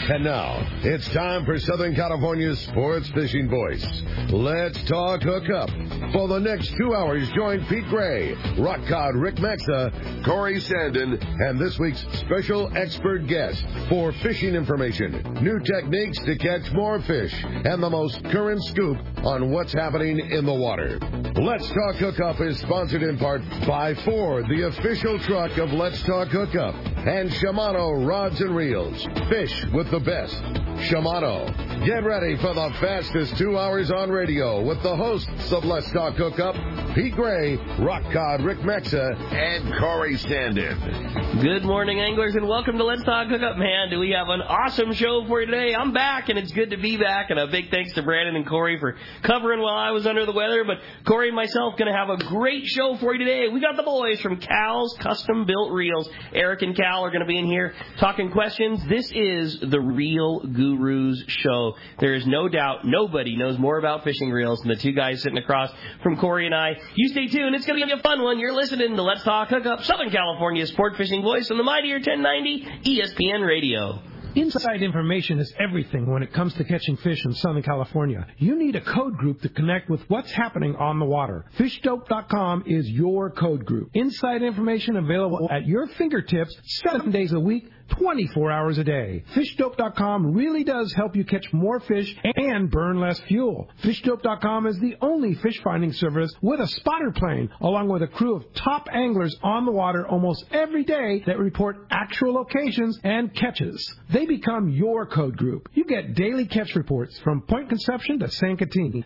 And now, it's time for Southern California's sports fishing voice. Let's talk hookup. For the next 2 hours, join Pete Gray, Rock Cod Rick Maxa, Corey Sandin, and this week's special expert guest for fishing information, new techniques to catch more fish, and the most current scoop on what's happening in the water. Let's Talk Hookup is sponsored in part by Ford, the official truck of Let's Talk Hookup, and Shimano Rods and Reels. Fish with the best. Shimano. Get ready for the fastest 2 hours on radio with the hosts of Let's Talk Hookup, Pete Gray, Rock Cod Rick Mexa, and Corey Sandin. Good morning, anglers, and welcome to Let's Talk Hookup. Man, do we have an awesome show for you today. I'm back, and it's good to be back, and a big thanks to Brandon and Corey for covering while I was under the weather, but Corey and myself going to have a great show for you today. We got the boys from Cal's Custom Built Reels. Eric and Cal are going to be in here talking questions. This is the Reel Gurus show. There is no doubt nobody knows more about fishing reels than the two guys sitting across from Corey and I. You stay tuned. It's going to be a fun one. You're listening to Let's Talk Hookup, Southern California's sport fishing voice on the mightier 1090 ESPN Radio. Inside information is everything when it comes to catching fish in Southern California. You need a code group to connect with what's happening on the water. FishDope.com is your code group. Inside information available at your fingertips 7 days a week, 24 hours a day. FishDope.com really does help you catch more fish and burn less fuel. FishDope.com is the only fish finding service with a spotter plane, along with a crew of top anglers on the water almost every day that report actual locations and catches. They become your code group. You get daily catch reports from Point Conception to San Catini,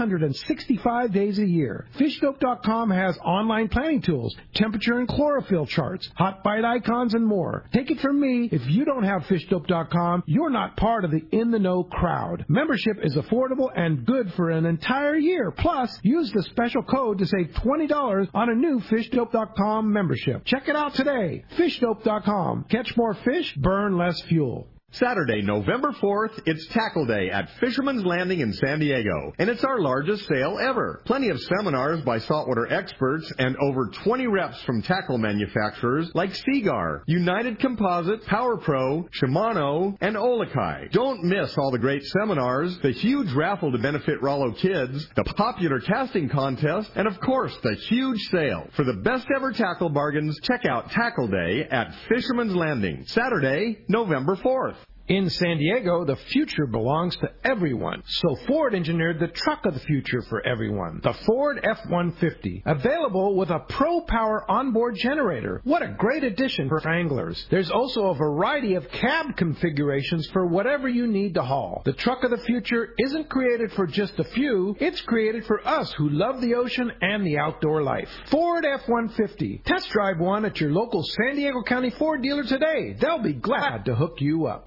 365 days a year. FishDope.com has online planning tools, temperature and chlorophyll charts, hot bite icons, and more. Take it from me, if you don't have FishDope.com, you're not part of the in-the-know crowd. Membership is affordable and good for an entire year. Plus, use the special code to save $20 on a new FishDope.com membership. Check it out today. FishDope.com. Catch more fish, burn less fuel. Saturday, November 4th, it's Tackle Day at Fisherman's Landing in San Diego, and it's our largest sale ever. Plenty of seminars by saltwater experts and over 20 reps from tackle manufacturers like Seagar, United Composite, Power Pro, Shimano, and Olakai. Don't miss all the great seminars, the huge raffle to benefit Rollo Kids, the popular casting contest, and of course, the huge sale. For the best ever tackle bargains, check out Tackle Day at Fisherman's Landing, Saturday, November 4th. In San Diego, the future belongs to everyone. So Ford engineered the truck of the future for everyone, the Ford F-150, available with a Pro Power onboard generator. What a great addition for anglers. There's also a variety of cab configurations for whatever you need to haul. The truck of the future isn't created for just a few. It's created for us who love the ocean and the outdoor life. Ford F-150. Test drive one at your local San Diego County Ford dealer today. They'll be glad to hook you up.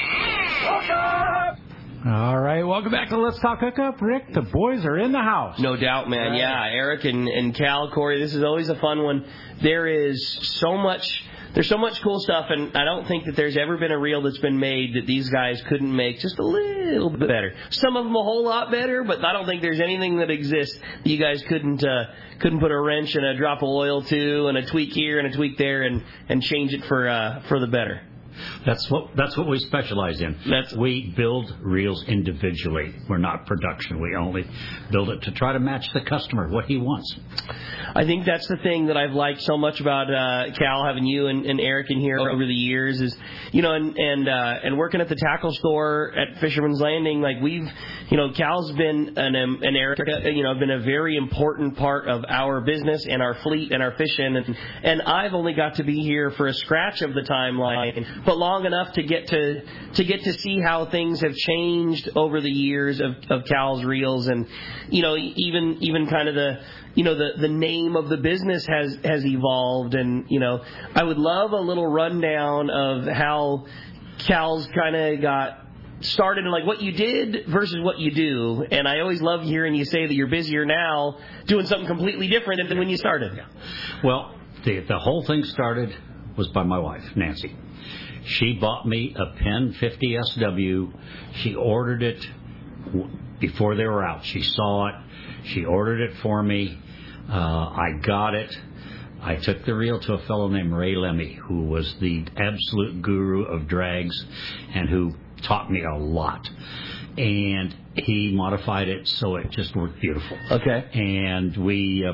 All right, welcome back to Let's Talk Hookup. Rick, the boys are in the house. No doubt, man. Right. Yeah, Eric and Cal, Corey, this is always a fun one. There's so much cool stuff, and I don't think that there's ever been a reel that's been made that these guys couldn't make just a little bit better. Some of them a whole lot better, but I don't think there's anything that exists that you guys couldn't put a wrench and a drop of oil to and a tweak here and a tweak there and change it for the better. That's what we specialize in. We build reels individually. We're not production. We only build it to try to match the customer, what he wants. I think that's the thing that I've liked so much about Cal, having you and Eric in here over the years is, and working at the tackle store at Fisherman's Landing, like Cal's been and Eric, been a very important part of our business and our fleet and our fishing, and I've only got to be here for a scratch of the timeline, but long enough to get to see how things have changed over the years of Cal's reels, and even kind of the name of the business has evolved, and I would love a little rundown of how Cal's kind of got started and like what you did versus what you do. And I always love hearing you say that you're busier now doing something completely different than when you started. Well, the whole thing started was by my wife, Nancy. She bought me a Penn 50 SW. She ordered it before they were out. She saw it. She ordered it for me. I got it. I took the reel to a fellow named Ray Lemmy, who was the absolute guru of drags and who taught me a lot. And he modified it so it just worked beautiful. Okay. And we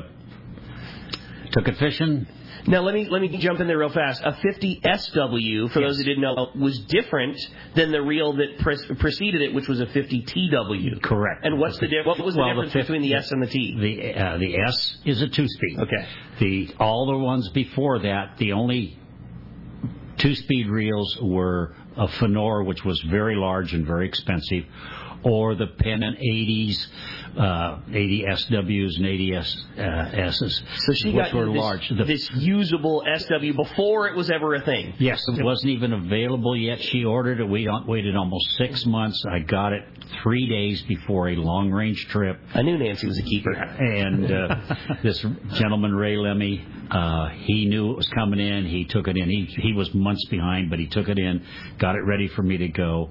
took it fishing. Now let me jump in there real fast. A 50 SW, for those who didn't know, was different than the reel that preceded it, which was a 50 TW. Correct. And what was the difference between the S and the T? The S is a 2-speed. Okay. All the ones before that, the only 2-speed reels were a Fenor, which was very large and very expensive, or the Penn 80s, 80 SWs and 80 S's, so she which got were large. This usable SW before it was ever a thing. Yes, it wasn't even available yet. She ordered it. We waited almost 6 months. I got it 3 days before a long-range trip. I knew Nancy was a keeper. And this gentleman, Ray Lemmy, he knew it was coming in. He took it in. He was months behind, but he took it in, got it ready for me to go.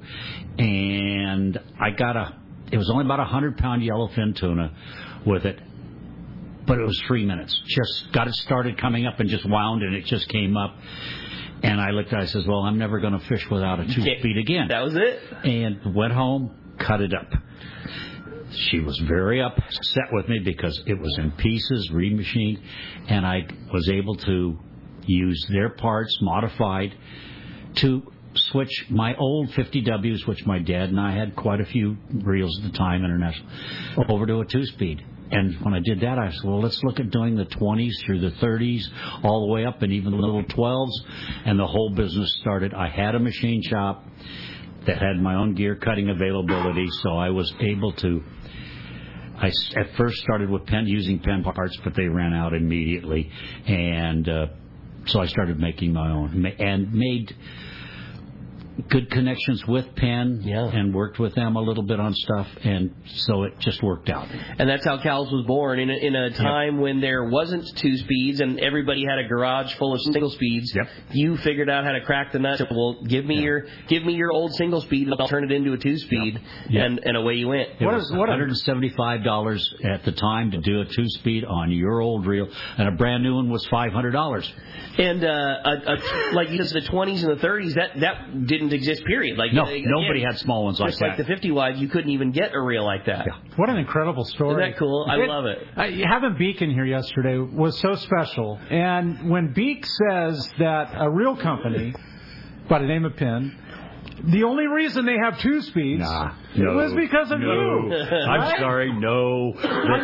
And it was only about 100-pound yellowfin tuna with it, but it was 3 minutes. Just got it started coming up and just wound, and it just came up. And I looked at it, I says, well, I'm never going to fish without a 2-speed again. That was it. And went home, cut it up. She was very upset with me because it was in pieces, remachined, and I was able to use their parts, modified, to switch my old 50Ws, which my dad and I had quite a few reels at the time, international, over to a 2-speed. And when I did that, I said, well, let's look at doing the 20s through the 30s, all the way up, and even the little 12s. And the whole business started. I had a machine shop that had my own gear cutting availability, so I was able to. I at first started with using Penn parts, but they ran out immediately. And so I started making my own and made good connections with Penn and worked with them a little bit on stuff, and so it just worked out. And that's how Cal's was born in a time when there wasn't 2-speeds and everybody had a garage full of single speeds. You figured out how to crack the nut. Well, give me your old single speed and I'll turn it into a 2-speed, and away you went. It was $175 at the time to do a 2-speed on your old reel, and a brand new one was $500. And like you said, the 20s and the 30s, that didn't exist, period. Like nobody had small ones like that. Just like the 50 wide, you couldn't even get a reel like that. What an incredible story. Isn't that cool? I love it. Having Beak in here yesterday was so special. And when Beak says that a reel company by the name of Penn, the only reason they have 2-speeds was because of you. I'm sorry, no.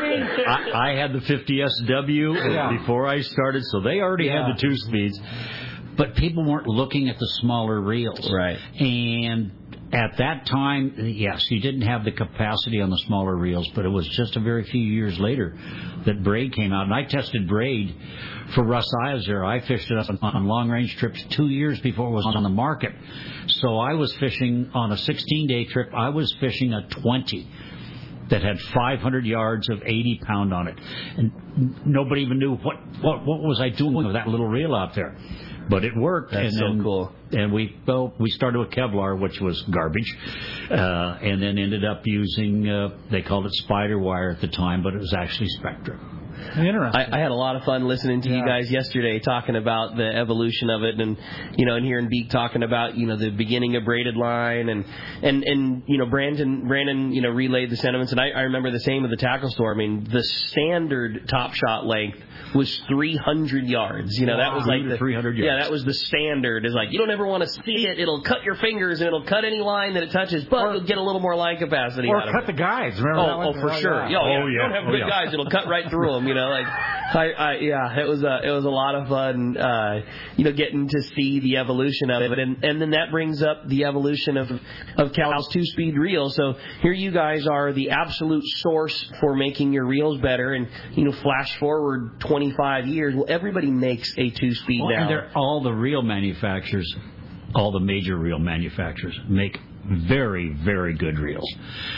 I had the 50 SW before I started, so they already had the 2-speeds. But people weren't looking at the smaller reels. Right. And at that time, yes, you didn't have the capacity on the smaller reels, but it was just a very few years later that braid came out. And I tested braid for Russ Iser. I fished it up on long-range trips 2 years before it was on the market. So I was fishing on a 16-day trip. I was fishing a 20 that had 500 yards of 80-pound on it. And nobody even knew what was I doing with that little reel out there. But it worked. That's so cool. And we started with Kevlar, which was garbage, and then ended up using, they called it spider wire at the time, but it was actually Spectra. Interesting. I had a lot of fun listening to you guys yesterday talking about the evolution of it, and and hearing Beak talking about the beginning of braided line, and Brandon relayed the sentiments, and I remember the same with the tackle store. I mean, the standard top shot length was 300 yards. That was like 300 yards. Yeah, that was the standard. Is like you don't ever want to see it. It'll cut your fingers and it'll cut any line that it touches, but you'll get a little more line capacity. Or out cut of it. the guides. Remember that one? For sure. You don't have good guys. It'll cut right through them. It was a lot of fun. Getting to see the evolution of it, and then that brings up the evolution of Cal's 2-speed reel. So here you guys are the absolute source for making your reels better, and flash forward 25 years. Well, everybody makes a 2-speed now. And all the reel manufacturers, all the major reel manufacturers make very, very good reels.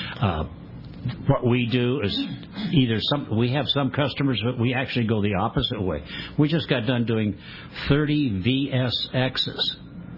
What we do is we have some customers, but we actually go the opposite way. We just got done doing 30 VSXs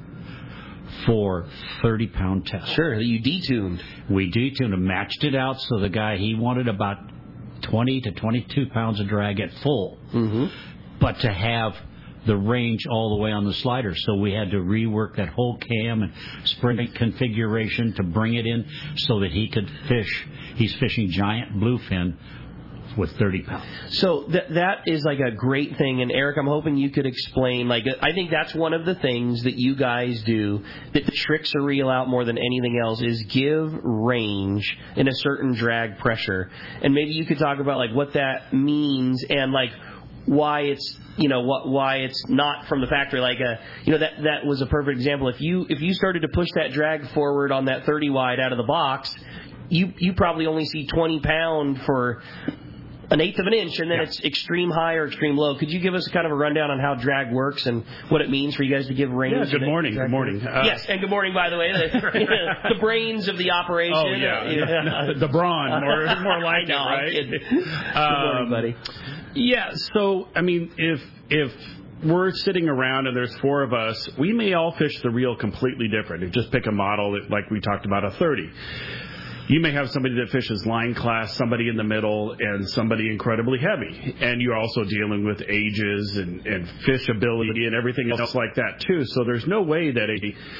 for 30-pound tests. Sure, you detuned. We detuned and matched it out, so the guy, he wanted about 20 to 22 pounds of drag at full. Mm-hmm. But to have the range all the way on the slider. So we had to rework that whole cam and spring configuration to bring it in so that he could fish. He's fishing giant bluefin with 30 pounds. So that is like a great thing. And Eric, I'm hoping you could explain, like, I think that's one of the things that you guys do that tricks a reel out more than anything else is give range in a certain drag pressure. And maybe you could talk about like what that means and like why it's, you know, why it's not from the factory. Like, you know, that was a perfect example. If you started to push that drag forward on that 30 wide out of the box, you probably only see 20 pound for an eighth of an inch, and then it's extreme high or extreme low. Could you give us kind of a rundown on how drag works and what it means for you guys to give range? Yeah, good morning. Good morning. Yes, and good morning, by the way. The brains of the operation. Oh, yeah. The brawn, more like it, right? Good morning, buddy. Yeah, so, I mean, if we're sitting around and there's four of us, we may all fish the reel completely different. If just pick a model, like we talked about, a 30. You may have somebody that fishes line class, somebody in the middle, and somebody incredibly heavy. And you're also dealing with ages and fishability and everything else like that, too. So there's no way that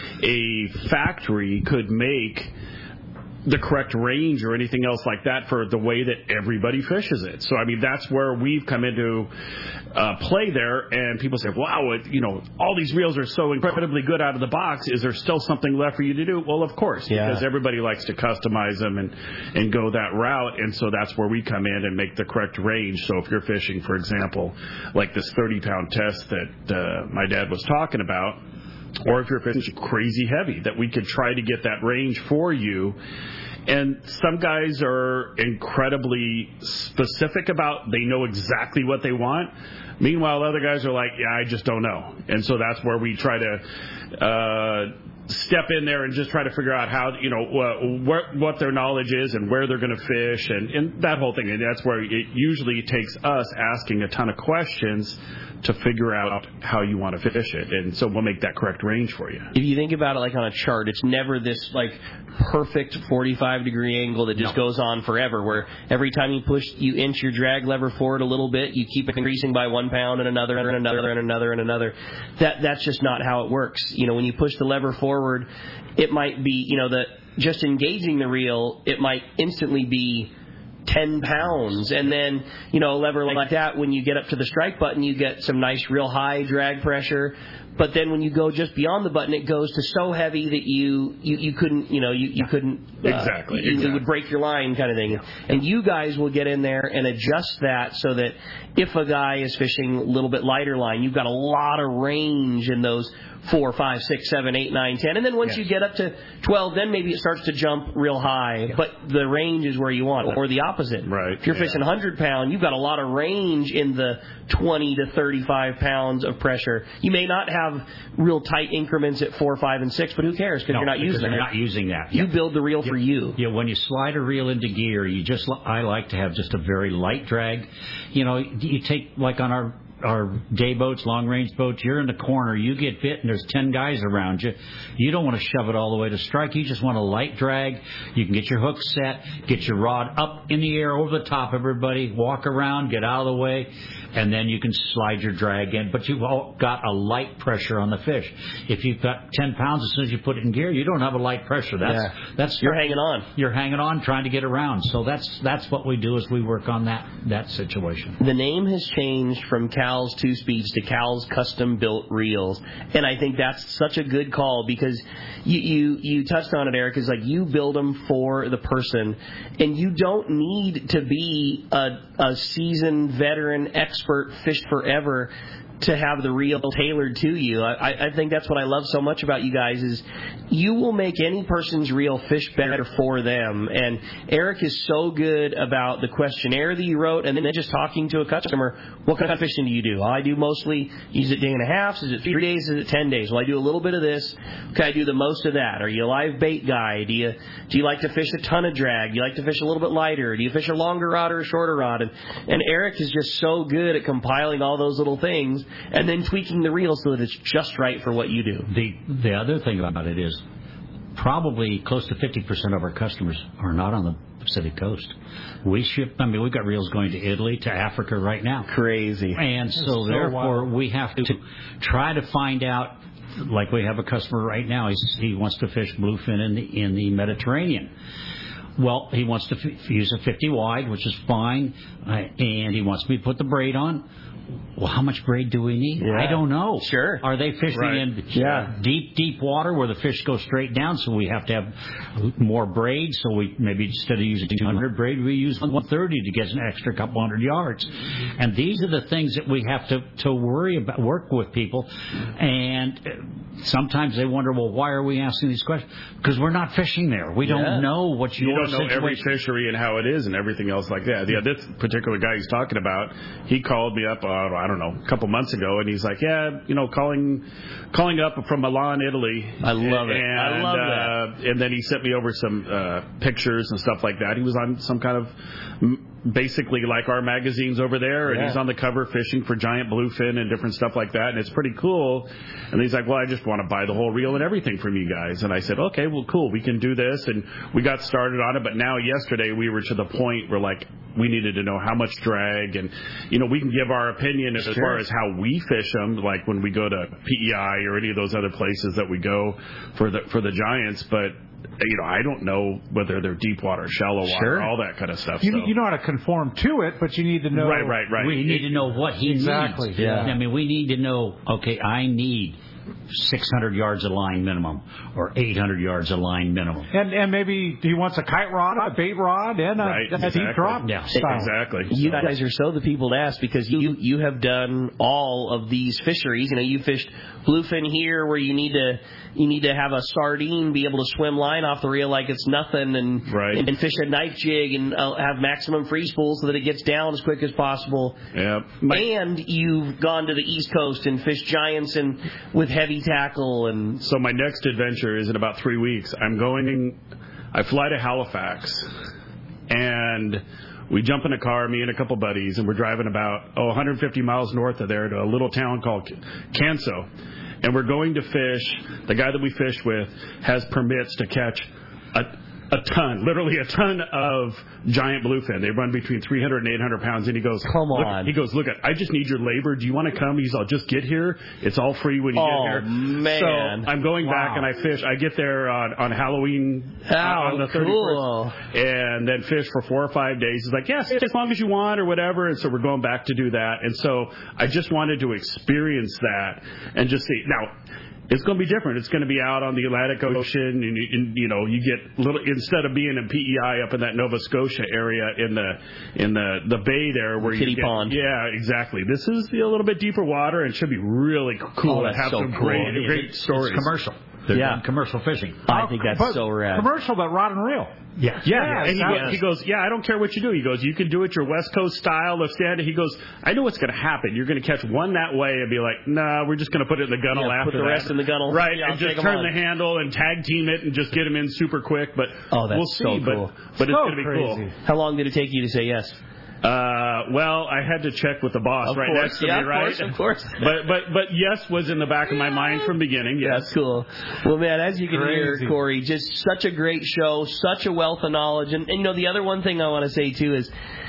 a factory could make the correct range or anything else like that for the way that everybody fishes it. So, I mean, that's where we've come into play there, and people say, wow, you know, all these reels are so incredibly good out of the box. Is there still something left for you to do? Well, of course, because everybody likes to customize them and go that route, and so that's where we come in and make the correct range. So if you're fishing, for example, like this 30-pound test that my dad was talking about, or if you're fishing crazy heavy, that we could try to get that range for you. And some guys are incredibly specific about, they know exactly what they want. Meanwhile, other guys are like, yeah, I just don't know. And so that's where we try to step in there and just try to figure out how, you know, what their knowledge is and where they're going to fish and that whole thing. And that's where it usually takes us asking a ton of questions to figure out how you want to fish it. And so we'll make that correct range for you. If you think about it like on a chart, it's never this like perfect 45-degree angle that just goes on forever, where every time you inch your drag lever forward a little bit, you keep increasing by 1 pound and another and another and another and another. That's just not how it works. You know, when you push the lever forward, it might be, you know, just engaging the reel, it might instantly be 10 pounds. And then, you know, a lever like that, when you get up to the strike button, you get some nice real high drag pressure. But then when you go just beyond the button, it goes to so heavy that you couldn't, you know, you couldn't. Exactly. It would break your line kind of thing. And you guys will get in there and adjust that so that if a guy is fishing a little bit lighter line, you've got a lot of range in those 4, 5, 6, 7, 8, 9, 10. And then once you get up to 12, then maybe it starts to jump real high. Yeah. But the range is where you want it. Or the opposite. Right. If you're fishing 100-pound, you've got a lot of range in the 20 to 35 pounds of pressure. You may not have real tight increments at 4, 5, and 6, but who cares? Because you're not using You're it. not using that. You build the reel for you. Yeah, when you slide a reel into gear, I like to have just a very light drag. You know, you take, like on our day boats, long-range boats, you're in the corner, you get bit, and there's 10 guys around you. You don't want to shove it all the way to strike. You just want a light drag. You can get your hook set, get your rod up in the air over the top of everybody, walk around, get out of the way, and then you can slide your drag in. But you've all got a light pressure on the fish. If you've got 10 pounds, as soon as you put it in gear, you don't have a light pressure. You're hanging on. You're hanging on, trying to get around. So that's what we do, is we work on that situation. The name has changed from Cal's 2 Speeds to Cal's custom-built reels, and I think that's such a good call, because you touched on it, Eric, is like you build them for the person, and you don't need to be a seasoned veteran expert fished forever to have the reel tailored to you. I think that's what I love so much about you guys, is you will make any person's reel fish better for them. And Eric is so good about the questionnaire that you wrote, and then just talking to a customer, what kind of fishing do you do? I do mostly, is it day and a half? Is it 3 days? Is it 10 days? Well, I do a little bit of this. Okay, I do the most of that. Are you a live bait guy? Do you like to fish a ton of drag? Do you like to fish a little bit lighter? Do you fish a longer rod or a shorter rod? And Eric is just so good at compiling all those little things and then tweaking the reel so that it's just right for what you do. The other thing about it is probably close to 50% of our customers are not on the Pacific Coast. We've got reels going to Italy, to Africa right now. Crazy. And so therefore, we have to try to find out, like we have a customer right now, he wants to fish bluefin in the Mediterranean. Well, he wants to use a 50 wide, which is fine, and he wants me to put the braid on. Well, how much braid do we need? Yeah. I don't know. Sure. Are they fishing in deep water where the fish go straight down, so we have to have more braid? So we maybe instead of using 200 braid, we use 130 to get an extra couple hundred yards. And these are the things that we have to worry about, work with people. And sometimes they wonder, well, why are we asking these questions? Because we're not fishing there. We don't know what you don't know every fishery and how it is and everything else like that. Yeah, this particular guy he's talking about, he called me up, I don't know, a couple months ago, and he's like, calling up from Milan, Italy. I love it. And, I love that. And then he sent me over some pictures and stuff like that. He was on some kind of basically like our magazines over there, and he's on the cover fishing for giant bluefin and different stuff like that, and it's pretty cool. And he's like, well, I just want to buy the whole reel and everything from you guys. And I said, okay, well, cool, we can do this. And we got started on it, but now yesterday we were to the point where, like, we needed to know how much drag, and, we can give our opinion as far as how we fish them, like when we go to PEI or any of those other places that we go for the giants, but I don't know whether they're deep water, shallow water, all that kind of stuff. You know how to conform to it, but you need to know. Right. We need to know what he needs. Exactly. Yeah. I mean, we need to know, okay, I need 600 yards of line minimum or 800 yards of line minimum. And maybe he wants a kite rod, a bait rod, and a deep drop style. Exactly. You guys are so the people to ask, because you have done all of these fisheries. You fished bluefin here, where you need to have a sardine be able to swim line off the reel like it's nothing, and fish a knife jig and have maximum free spool so that it gets down as quick as possible. Yep. And you've gone to the East Coast and fished giants and with heavy tackle. And so my next adventure is in about 3 weeks. I fly to Halifax, and we jump in a car, me and a couple buddies, and we're driving about 150 miles north of there to a little town called Canso. And we're going to fish. The guy that we fish with has permits to catch literally a ton of giant bluefin. They run between 300 and 800 pounds. And he goes, come on. He goes, look, I just need your labor. Do you want to come? I'll just get here. It's all free when you get here. Oh, man. So I'm going back and I fish. I get there on Halloween on the 31st. Cool. And then fish for 4 or 5 days. He's like, yes, as long as you want or whatever. And so we're going back to do that. And so I just wanted to experience that and just see. Now, it's going to be different. It's going to be out on the Atlantic Ocean, and you get little, instead of being in PEI up in that Nova Scotia area in the bay there where Kitty Pond. Yeah, exactly. This is a little bit deeper water and should be really cool to have some great stories. It's commercial. They're doing commercial fishing. I think that's so rad. Commercial, but rod and reel. Yeah. And he goes, I don't care what you do. He goes, you can do it your West Coast style of standing. He goes, I know what's going to happen. You're going to catch one that way and be like, nah, we're just going to put it in the gunnel after that. Put the rest in the gunnel. Right, and just turn the handle and tag team it and just get them in super quick. But we'll see. So cool. But it's going to be cool. How long did it take you to say yes? Well, I had to check with the boss next to me, right? Of course. But yes was in the back of my mind from beginning. Yes. That's cool. Well, man, as you can hear, Corey, just such a great show, such a wealth of knowledge. And the other one thing I want to say too is,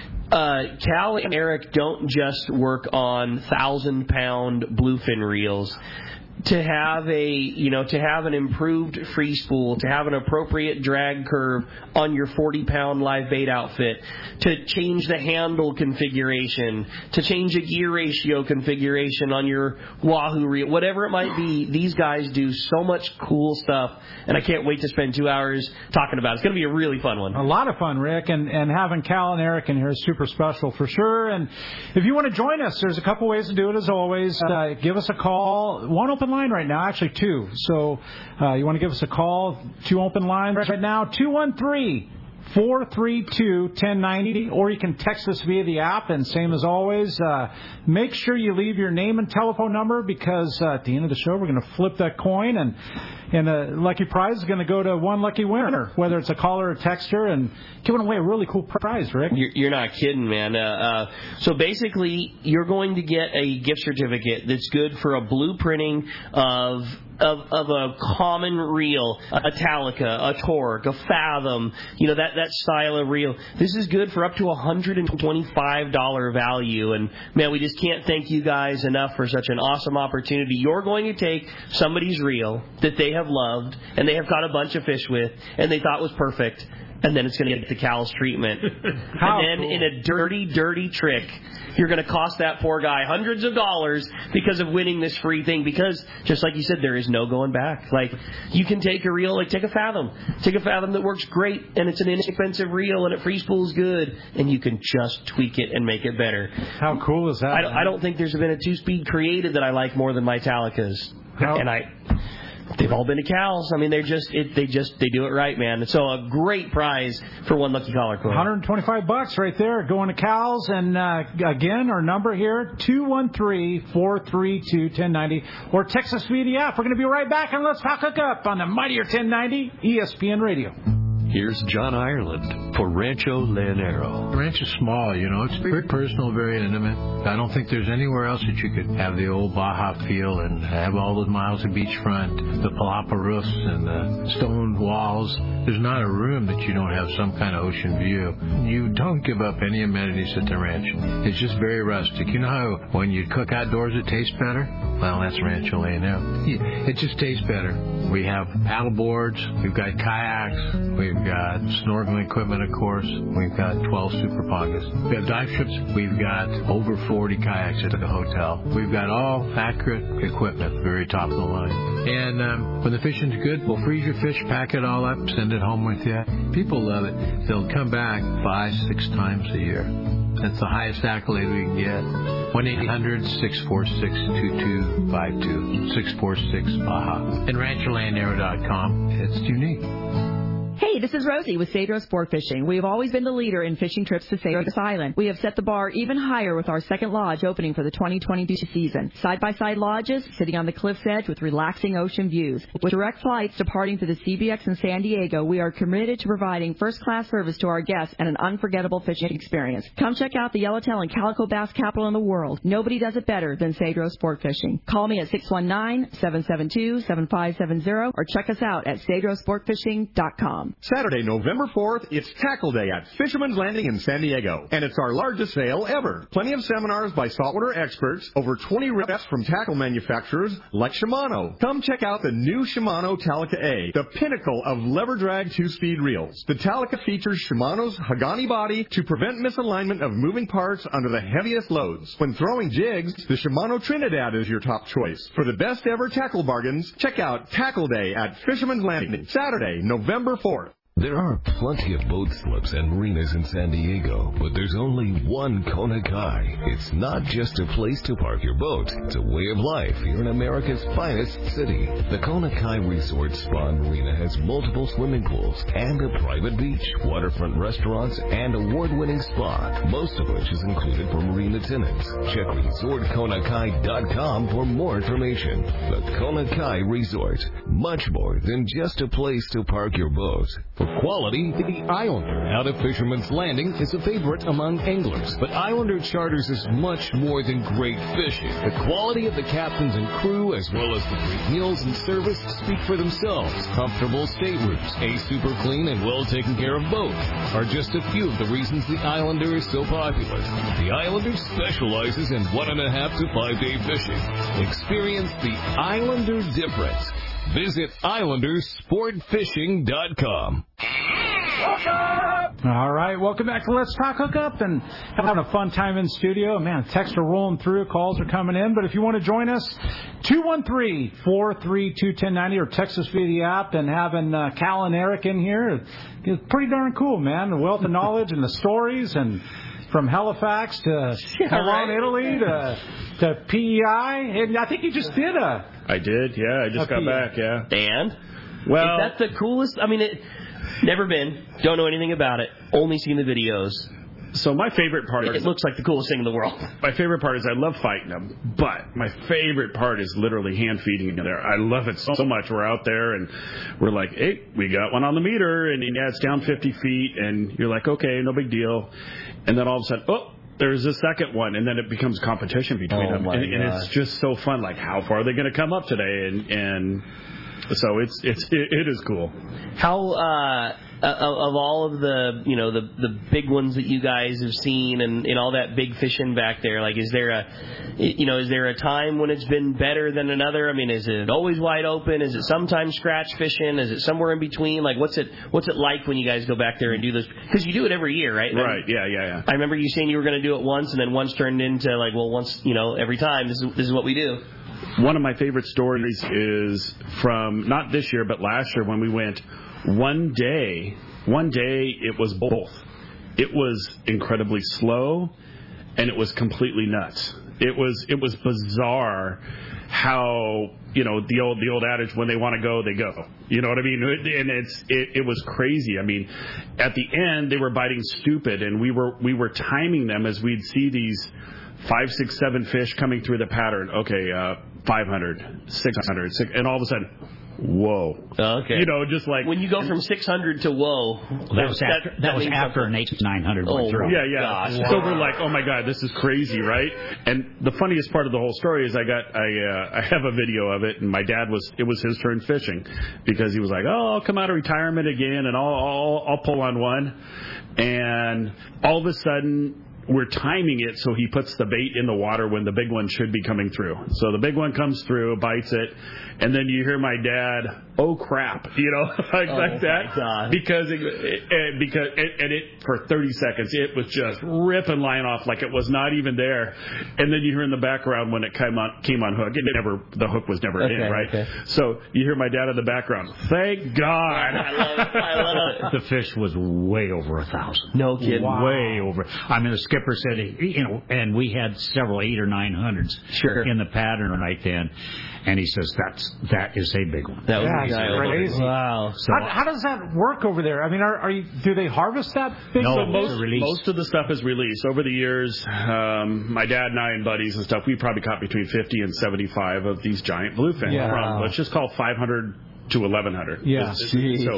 Cal and Eric don't just work on 1,000-pound bluefin reels. To have an improved free spool, to have an appropriate drag curve on your 40-pound live bait outfit, to change the handle configuration, to change a gear ratio configuration on your Wahoo reel, whatever it might be, these guys do so much cool stuff, and I can't wait to spend 2 hours talking about it. It's going to be a really fun one. A lot of fun, Rick, and having Cal and Eric in here is super special for sure. And if you want to join us, there's a couple ways to do it as always. Give us a call. One open line right now, actually 2. So you want to give us a call, 2 open lines right now, 213-432-1090, or you can text us via the app. And same as always, make sure you leave your name and telephone number, because at the end of the show we're going to flip that coin, and the lucky prize is going to go to one lucky winner, whether it's a caller or a texter, and giving away a really cool prize, Rick. You're not kidding, man. So basically, you're going to get a gift certificate that's good for a blueprinting of of a common reel, a Talica, a Torque, a Fathom, that style of reel. This is good for up to $125 value. And, man, we just can't thank you guys enough for such an awesome opportunity. You're going to take somebody's reel that they have loved and they have caught a bunch of fish with and they thought was perfect, and then it's going to get the Cal's treatment. And then in a dirty, dirty trick, you're going to cost that poor guy hundreds of dollars because of winning this free thing. Because, just like you said, there is no going back. Like, you can take a reel, like take a Fathom. Take a Fathom that works great, and it's an inexpensive reel, and it free spools good, and you can just tweak it and make it better. How cool is that? I don't think there's been a 2-speed created that I like more than my Talicas. They've all been to Cal's. I mean, they do it right, man. So a great prize for one lucky caller. $125 right there going to Cal's. And again, our number here, 213-432-1090, or text us via the app. We're going to be right back on Let's Talk Hookup on the Mightier 1090 ESPN Radio. Here's John Ireland for Rancho Leonero. The ranch is small, It's very personal, very intimate. I don't think there's anywhere else that you could have the old Baja feel and have all those miles of beachfront, the palapa roofs and the stone walls. There's not a room that you don't have some kind of ocean view. You don't give up any amenities at the ranch. It's just very rustic. You know how when you cook outdoors it tastes better? Well, that's Rancho Leonero. It just tastes better. We have paddle boards. We've got kayaks. We've got snorkeling equipment, of course. We've got 12 super pockets. We have dive trips. We've got over 40 kayaks at the hotel. We've got all accurate equipment, very top of the line. And when the fishing's good, we'll freeze your fish, pack it all up, send it home with you. People love it. They'll come back 5-6 times a year. That's the highest accolade we can get. 1-800-646-2252. 646-BAHA. And RanchoLeonero.com. It's unique. Hey, this is Rosie with Cedro Sport Fishing. We have always been the leader in fishing trips to Cedros Island. We have set the bar even higher with our second lodge opening for the 2022 season. Side-by-side lodges sitting on the cliff's edge with relaxing ocean views. With direct flights departing to the CBX in San Diego, we are committed to providing first-class service to our guests and an unforgettable fishing experience. Come check out the Yellowtail and Calico Bass capital in the world. Nobody does it better than Cedro Sport Fishing. Call me at 619-772-7570 or check us out at cedrosportfishing.com. Saturday, November 4th, it's Tackle Day at Fisherman's Landing in San Diego, and it's our largest sale ever. Plenty of seminars by saltwater experts, over 20 reps from tackle manufacturers like Shimano. Come check out the new Shimano Talica A, the pinnacle of lever drag 2-speed reels. The Talica features Shimano's Hagani body to prevent misalignment of moving parts under the heaviest loads. When throwing jigs, the Shimano Trinidad is your top choice. For the best ever tackle bargains, check out Tackle Day at Fisherman's Landing, Saturday, November 4th. There are plenty of boat slips and marinas in San Diego, but there's only one Kona Kai. It's not just a place to park your boat. It's a way of life here in America's finest city. The Kona Kai Resort Spa and Marina has multiple swimming pools and a private beach, waterfront restaurants, and award-winning spa, most of which is included for marina tenants. Check ResortKonakai.com for more information. The Kona Kai Resort, much more than just a place to park your boat. For quality, the Islander out of Fisherman's Landing is a favorite among anglers. But Islander Charters is much more than great fishing. The quality of the captains and crew, as well as the great meals and service, speak for themselves. Comfortable staterooms, a super clean and well taken care of boat are just a few of the reasons the Islander is so popular. The Islander specializes in 1.5 to 5 day fishing. Experience the Islander difference. Visit IslanderSportFishing.com. All right, welcome back to Let's Talk Hookup, and having a fun time in studio. Man, texts are rolling through, calls are coming in, but if you want to join us, 213-432-1090 or text us via the app. And having Cal and Eric in here is pretty darn cool, man. The wealth of knowledge and the stories, and from Halifax to Milan, Italy to PEI, and I think you just did I did, yeah. I just got back, yeah. And? Well, is that the coolest? I mean, never been. Don't know anything about it. Only seen the videos. So my favorite part it looks like the coolest thing in the world. My favorite part is I love fighting them, but my favorite part is literally hand feeding them there. I love it so much. We're out there and we're like, hey, we got one on the meter, and it's down 50 feet, and you're like, okay, no big deal. And then all of a sudden, there's a second one, and then it becomes competition between them, and it's just so fun. Like, how far are they going to come up today? And so it is cool. How of all of the the big ones that you guys have seen and all that big fishing back there, like is there a time when it's been better than another? I mean, is it always wide open? Is it sometimes scratch fishing? Is it somewhere in between? Like what's it like when you guys go back there and do this? Because you do it every year, right? Right. Yeah. I remember you saying you were going to do it once, and then once turned into like, well, once every time this is what we do. One of my favorite stories is from not this year but last year when we went. One day it was both. It was incredibly slow, and it was completely nuts. It was bizarre how the old adage, when they want to go, they go. You know what I mean? And it was crazy. I mean, at the end they were biting stupid, and we were timing them as we'd see these 5, 6, 7 fish coming through the pattern. Okay, 500, 600, and all of a sudden. Whoa. Okay. Just like when you go from 600 to whoa. That was after an 8 to 900 went through. Yeah. Gosh. So we're like, oh my God, this is crazy, right? And the funniest part of the whole story is I have a video of it, and my dad it was his turn fishing because he was like, oh, I'll come out of retirement again, and I'll pull on one, and all of a sudden. We're timing it so he puts the bait in the water when the big one should be coming through. So the big one comes through, bites it, and then you hear my dad, oh crap, like that. God. Because for 30 seconds it was just ripping line off like it was not even there. And then you hear in the background when it came on hook, the hook was never in, right? Okay. So you hear my dad in the background, thank God. I love it. The fish was way over 1,000. No kidding. Wow. Way over. I mean, the skipper said, and we had several 800 or 900s in the pattern right then. And he says, that is a big one. That was crazy. Wow. So how does that work over there? I mean, do they harvest that big? No, most of the stuff is released. Over the years, my dad and I and buddies and stuff, we probably caught between 50 and 75 of these giant bluefin from, let's just call 500 to 1,100. Yeah. So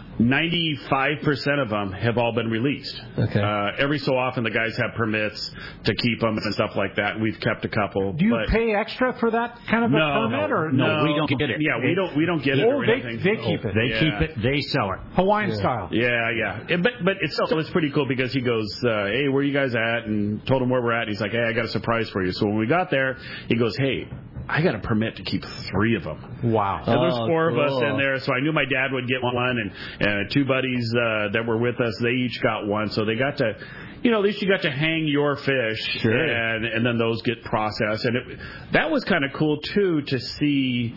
95% of them have all been released. Okay. Every so often, the guys have permits to keep them and stuff like that. And we've kept a couple. Do you pay extra for that kind of a permit, or no? We don't get it. Yeah, we don't get it. Or anything. They keep it. They keep it. They sell it. Hawaiian style. Yeah. But it's pretty cool because he goes, hey, where are you guys at? And told him where we're at. And he's like, hey, I got a surprise for you. So when we got there, he goes, hey, I got a permit to keep 3 of them. Wow. So there's 4 of us in there, so I knew my dad would get one, and 2 buddies that were with us, they each got one. So they got to, at least you got to hang your fish, sure. and then those get processed. And that was kind of cool, too, to see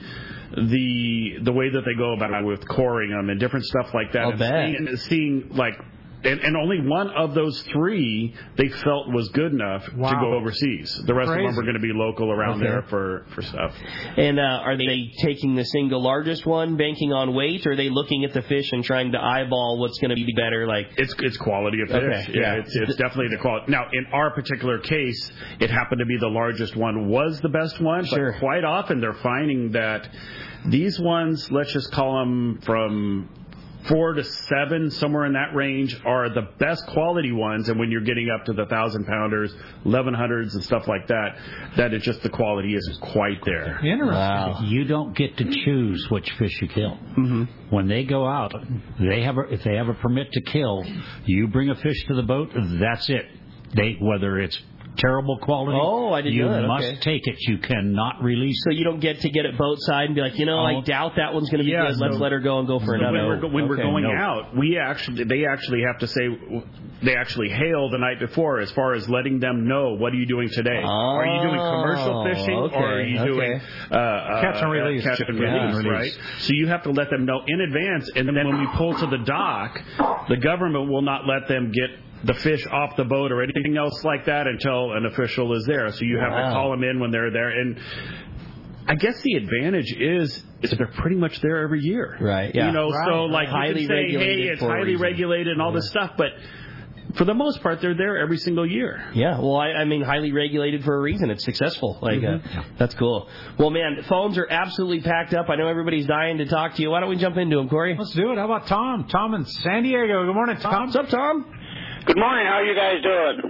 the way that they go about it with coring them and different stuff like that. And seeing like... And only one of those 3 they felt was good enough to go overseas. The rest of them were going to be local around there for stuff. And are they taking the single largest one, banking on weight, or are they looking at the fish and trying to eyeball what's going to be better? Like it's quality of fish. Okay. Yeah, it's definitely the quality. Now, in our particular case, it happened to be the largest one was the best one. Sure. But quite often they're finding that these ones, let's just call them from 4 to 7, somewhere in that range, are the best quality ones. And when you're getting up to the 1,000-pounders, 1,100s, and stuff like that, that it's just the quality isn't quite there. Interesting. Wow. You don't get to choose which fish you kill. Mm-hmm. When they go out, if they have a permit to kill, you bring a fish to the boat, that's it. Whether it's terrible quality. Oh, I didn't know that. You must take it. You cannot release it. So you don't get to get it boat side and be like, I doubt that one's going to be good. Let's let her go and go for another. When we're going out, they actually have to say, they actually hail the night before as far as letting them know, what are you doing today? Are you doing commercial fishing or are you doing catch and release? Catch and release, right? So you have to let them know in advance, and then when we pull to the dock, the government will not let them get the fish off the boat or anything else like that until an official is there. So you have to call them in when they're there. And I guess the advantage is they're pretty much there every year. Right. Yeah. So like highly you can say, hey, it's highly regulated and all this stuff, but for the most part, they're there every single year. Yeah, well, I mean, highly regulated for a reason. It's successful. That's cool. Well, man, phones are absolutely packed up. I know everybody's dying to talk to you. Why don't we jump into them, Corey? Let's do it. How about Tom? Tom in San Diego. Good morning, Tom. What's up, Tom? Good morning. How are you guys doing?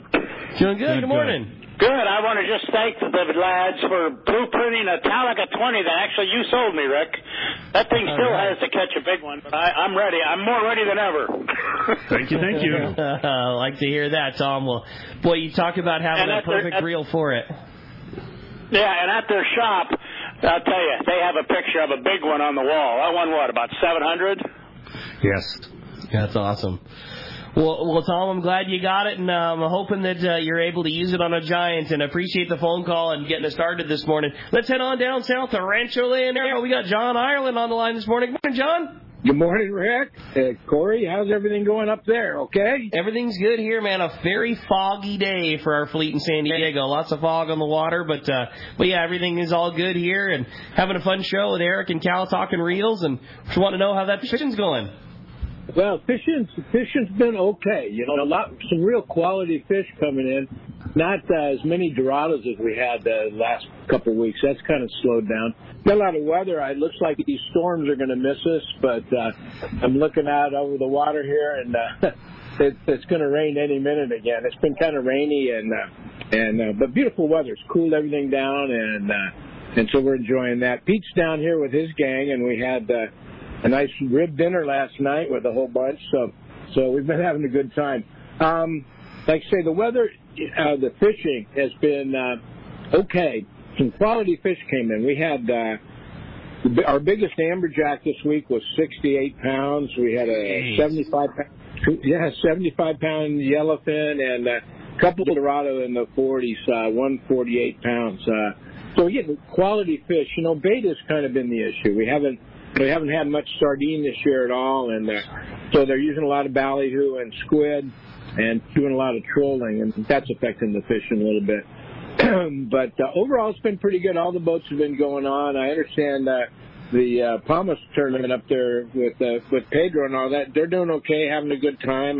Doing good. Good morning. Good. I want to just thank the lads for blueprinting a Talica 20 that actually you sold me, Rick. That thing still has to catch a big one, but I'm ready. I'm more ready than ever. Thank you. I like to hear that, Tom. Well, boy, you talk about having a perfect reel for it. Yeah, and at their shop, I'll tell you, they have a picture of a big one on the wall. That one, what, about 700? Yes. That's awesome. Well, Tom, I'm glad you got it, and I'm hoping that you're able to use it on a Giant, and I appreciate the phone call and getting us started this morning. Let's head on down south to Rancho Leonardo. We got John Ireland on the line this morning. Good morning, John. Good morning, Rick. Corey, how's everything going up there? Okay? Everything's good here, man. A very foggy day for our fleet in San Diego. Lots of fog on the water, but yeah, everything is all good here, and having a fun show with Eric and Cal talking reels, and just want to know how that fishing's going. Well, fishing's been okay. You know, some real quality fish coming in. Not as many Dorados as we had the last couple of weeks. That's kind of slowed down. Got a lot of weather. It looks like these storms are going to miss us, but I'm looking out over the water here, and it's going to rain any minute again. It's been kind of rainy, but beautiful weather. It's cooled everything down, and so we're enjoying that. Pete's down here with his gang, and we had a nice rib dinner last night with a whole bunch, so we've been having a good time. Like I say, the weather, the fishing has been okay. Some quality fish came in. We had our biggest amberjack this week was 68 pounds. We had a 75-pound yellowfin and a couple of Dorado in the 40s, 148 pounds. So we get quality fish. You know, bait has kind of been the issue. We haven't had much sardine this year at all, and so they're using a lot of ballyhoo and squid and doing a lot of trolling, and that's affecting the fishing a little bit. But overall, it's been pretty good. All the boats have been going on. I understand the Palmas tournament up there with Pedro and all that. They're doing okay, having a good time,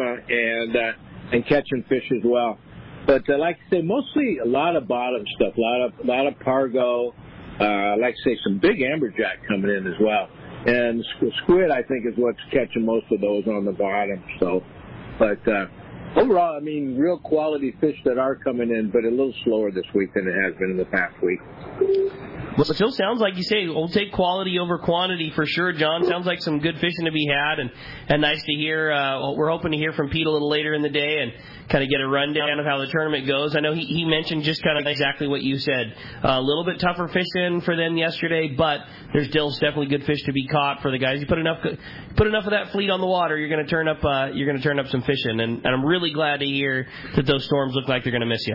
and catching fish as well. But like I say, mostly a lot of bottom stuff, a lot of Pargo. Like I say, some big amberjack coming in as well. And squid, I think, is what's catching most of those on the bottom. So, but overall, I mean, real quality fish that are coming in, but a little slower this week than it has been in the past week. Well, it still sounds like you say we'll take quality over quantity for sure, John. Sounds like some good fishing to be had, and nice to hear. We're hoping to hear from Pete a little later in the day and kind of get a rundown of how the tournament goes. I know he mentioned just kind of exactly what you said. A little bit tougher fishing for them yesterday, but there's still definitely good fish to be caught for the guys. You put enough of that fleet on the water, you're going to turn up some fishing, and I'm really glad to hear that those storms look like they're going to miss you.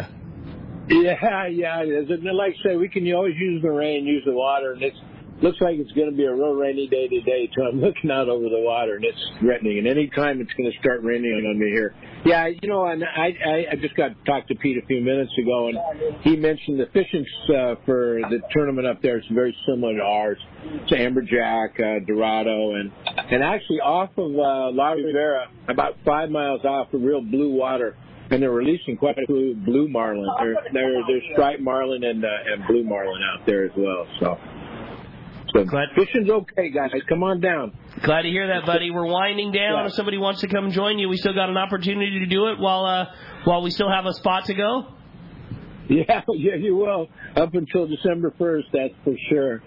Yeah, it is. And like I say, we can always use the rain, use the water, and it looks like it's going to be a real rainy day today, too. I'm looking out over the water, and it's threatening. And any time it's going to start raining on me here. Yeah, you know, and I just got to talk to Pete a few minutes ago, and he mentioned the fishing for the tournament up there is very similar to ours. It's amberjack, Dorado, and actually off of La Rivera, about 5 miles off of real blue water. And they're releasing quite a few blue marlin. There's striped marlin and blue marlin out there as well. So fishing's okay, guys. Come on down. Glad to hear that, buddy. We're winding down. Yeah. If somebody wants to come join you, we still got an opportunity to do it while we still have a spot to go. Yeah, you will. Up until December 1st, that's for sure.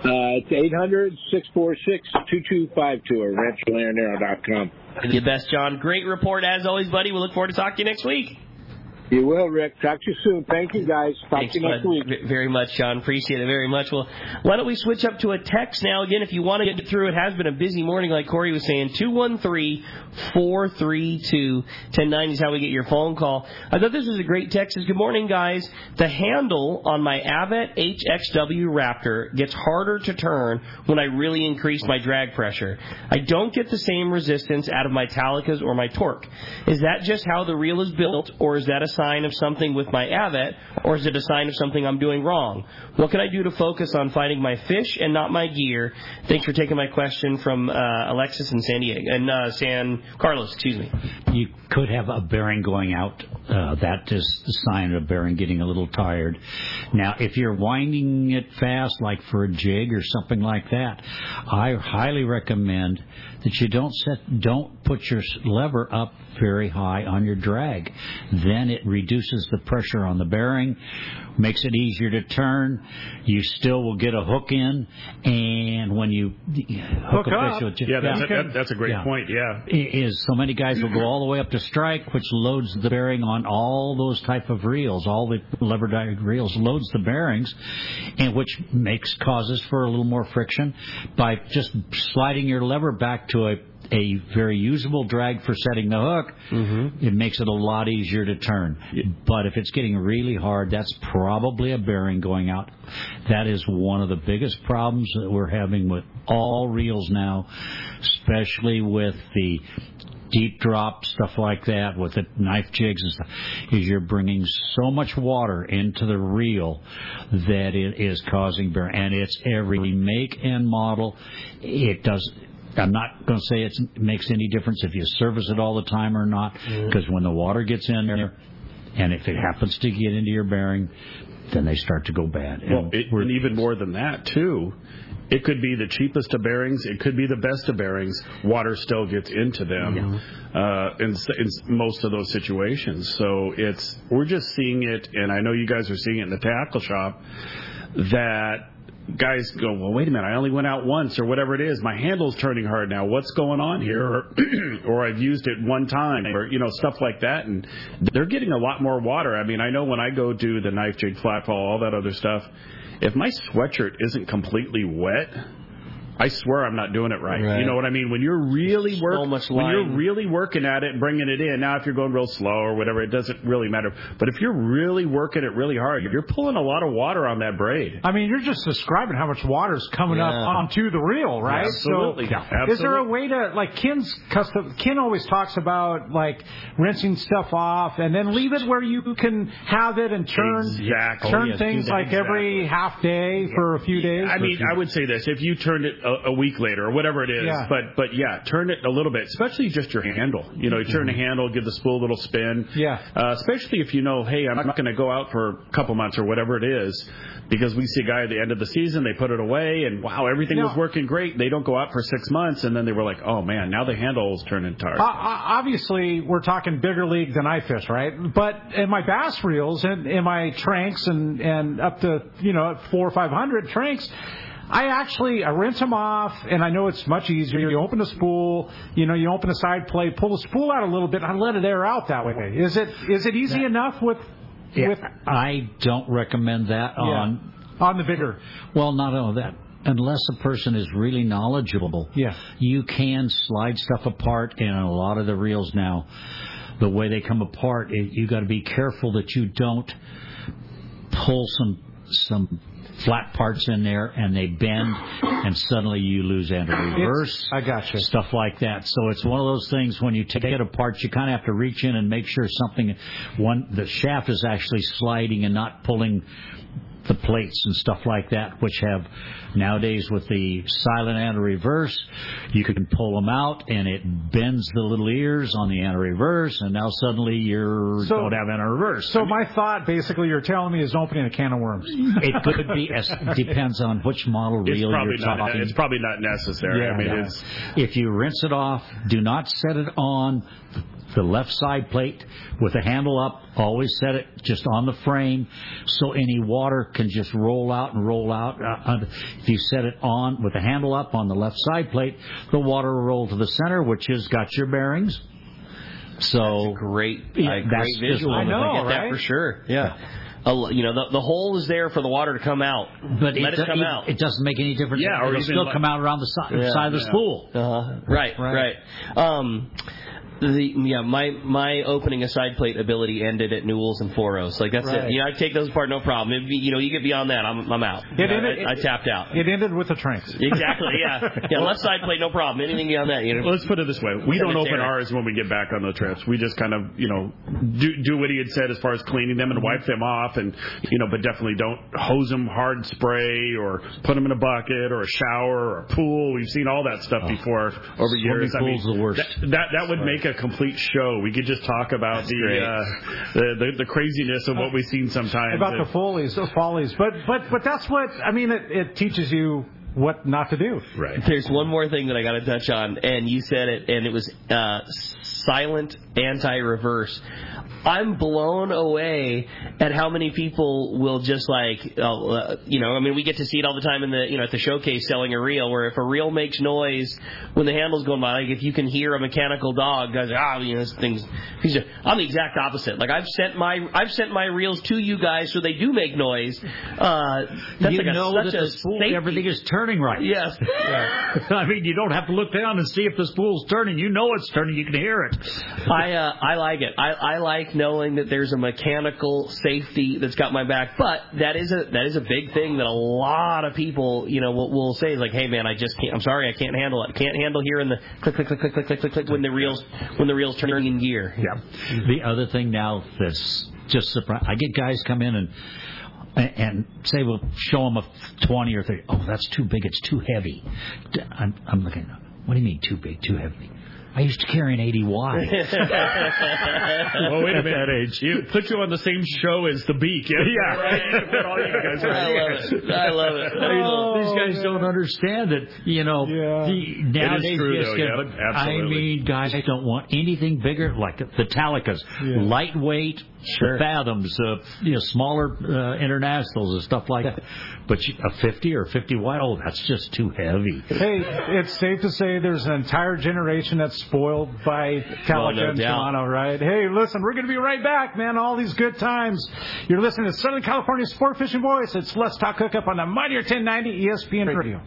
It's 800-646-2252 or rancholeonardo.com. The best, John. Great report as always, buddy. We look forward to talking to you next week. You will, Rick. Talk to you soon. Thank you, guys. Talk to you next week. Very much, John. Appreciate it very much. Well, why don't we switch up to a text now? Again, if you want to get through, it has been a busy morning, like Corey was saying. 213-432-1090 is how we get your phone call. I thought this was a great text. Good morning, guys. The handle on my Avet HXW Raptor gets harder to turn when I really increase my drag pressure. I don't get the same resistance out of my Talicas or my Torque. Is that just how the reel is built, or is that a sign of something with my Avet, or is it a sign of something I'm doing wrong? What can I do to focus on finding my fish and not my gear? Thanks for taking my question from Alexis in San Diego and San Carlos. Excuse me. You could have a bearing going out. That is the sign of a bearing getting a little tired. Now, if you're winding it fast, like for a jig or something like that, I highly recommend that you don't put your lever up very high on your drag. Then it reduces the pressure on the bearing, makes it easier to turn. You still will get a hook in, and when you hook a fish, that's a great point. Yeah, is so many guys will go all the way up to strike, which loads the bearing on all those type of reels, all the lever drag reels loads the bearings, and which causes for a little more friction. By just sliding your lever back to a very usable drag for setting the hook, it makes it a lot easier to turn. But if it's getting really hard, that's probably a bearing going out. That is one of the biggest problems that we're having with all reels now, especially with the deep drop stuff like that, with the knife jigs and stuff, is you're bringing so much water into the reel that it is causing bearing. And it's every make and model. It does. I'm not going to say it makes any difference if you service it all the time or not, because when the water gets in there, and if it happens to get into your bearing, then they start to go bad. And even more than that, too. It could be the cheapest of bearings. It could be the best of bearings. Water still gets into them in most of those situations. So we're just seeing it, and I know you guys are seeing it in the tackle shop, that guys go, well, wait a minute, I only went out once or whatever it is. My handle's turning hard now. What's going on here? Or I've used it one time, or, stuff like that. And they're getting a lot more water. I mean, I know when I go do the knife jig, flat fall, all that other stuff, if my sweatshirt isn't completely wet, I swear I'm not doing it right. You know what I mean? When you're really working at it and bringing it in. Now, if you're going real slow or whatever, it doesn't really matter. But if you're really working it really hard, you're pulling a lot of water on that braid. I mean, you're just describing how much water's coming up onto the reel, right? Yeah, absolutely. So, is there a way to, like, Ken always talks about, like, rinsing stuff off and then leave it where you can have it and turn things like every half day for a few days? I mean, I would say this. If you turned it a week later or whatever it is, but turn it a little bit, especially just your handle. You turn the handle, give the spool a little spin. Especially if hey, I'm not going to go out for a couple months or whatever it is, because we see a guy at the end of the season, they put it away, and wow, everything was working great. They don't go out for 6 months, and then they were like, oh man, now the handle's turning tired. Obviously, we're talking bigger league than I fish, right? But in my bass reels and in my tranks and up to 400 or 500 tranks, I rinse them off, and I know it's much easier. You open the spool, you open the side plate, pull the spool out a little bit, and I let it air out that way. Is it easy enough with? I don't recommend that on the bigger. Well, not only that. Unless a person is really knowledgeable, you can slide stuff apart, and a lot of the reels now, the way they come apart, you got to be careful that you don't pull some flat parts in there and they bend and suddenly you lose anti-reverse. I gotcha. Stuff like that. So it's one of those things when you take it apart, you kind of have to reach in and make sure the shaft is actually sliding and not pulling the plates and stuff like that, which have nowadays with the silent anti-reverse, you can pull them out and it bends the little ears on the anti-reverse, and now suddenly you don't have anti-reverse. So my thought, basically, you're telling me is opening a can of worms. It could be. Depends on which model reel you're talking. It's probably not necessary. If you rinse it off, do not set it on the left side plate with the handle up. Always set it just on the frame so any water can just roll out and roll out. If you set it on with the handle up on the left side plate, the water will roll to the center, which has got your bearings. So that's a great visual. I know, I get that for sure. Yeah. The hole is there for the water to come out. But let it come out. It doesn't make any difference. Yeah, it'll still come out around the side of the spool. Right. My opening a side plate ability ended at Newell's and Foros. Like that's it. I take those apart, no problem. You get beyond that, I'm out. I tapped out. It ended with the tranks. Exactly. Yeah. Left side plate, no problem. Anything beyond that, Well, let's put it this way: we don't open ours when we get back on the trips. We just kind of do what he had said as far as cleaning them and wipe them off, and but definitely don't hose them hard spray or put them in a bucket or a shower or a pool. We've seen all that stuff before over years. Pool's the worst. That would make a complete show. We could just talk about the craziness of what we've seen sometimes. About the follies. But that's what, it teaches you what not to do. Right. There's one more thing that I got to touch on, and you said it, and it was silent anti-reverse. I'm blown away at how many people will just we get to see it all the time in the, at the showcase selling a reel, where if a reel makes noise when the handle's going by, like if you can hear a mechanical dog, guys, this thing's. I'm the exact opposite. Like I've sent my reels to you guys so they do make noise. Everything is turning right. Yes. I mean, you don't have to look down and see if the spool's turning. You know it's turning. You can hear it. I like it. I like knowing that there's a mechanical safety that's got my back. But that is a big thing that a lot of people, will say, like, hey man, I just can't. I'm sorry, I can't handle it. Can't handle hearing the click click click click click click click click when the reels turning in gear. Yeah. The other thing now that's just surprising, I get guys come in and say, well, show them a 20 or 30. Oh, that's too big. It's too heavy. I'm looking. What do you mean too big, too heavy? I used to carry an 80 wide. Well, wait a minute. At that age, it put you on the same show as the Beak. Yeah. Right. All you guys are I love it. These guys don't understand that, nowadays. True, though. Yep, but absolutely. I mean, guys don't want anything bigger, like the Talicas, lightweight, the Fathoms, smaller internationals and stuff like that. But a 50 or 50 wide, that's just too heavy. Hey, it's safe to say there's an entire generation that's spoiled by Talica and Shimano, right? Hey, listen, we're going to be right back, man. All these good times. You're listening to Southern California Sport Fishing Voice. It's Let's Talk Hookup on the Mightier 1090 ESPN Radio.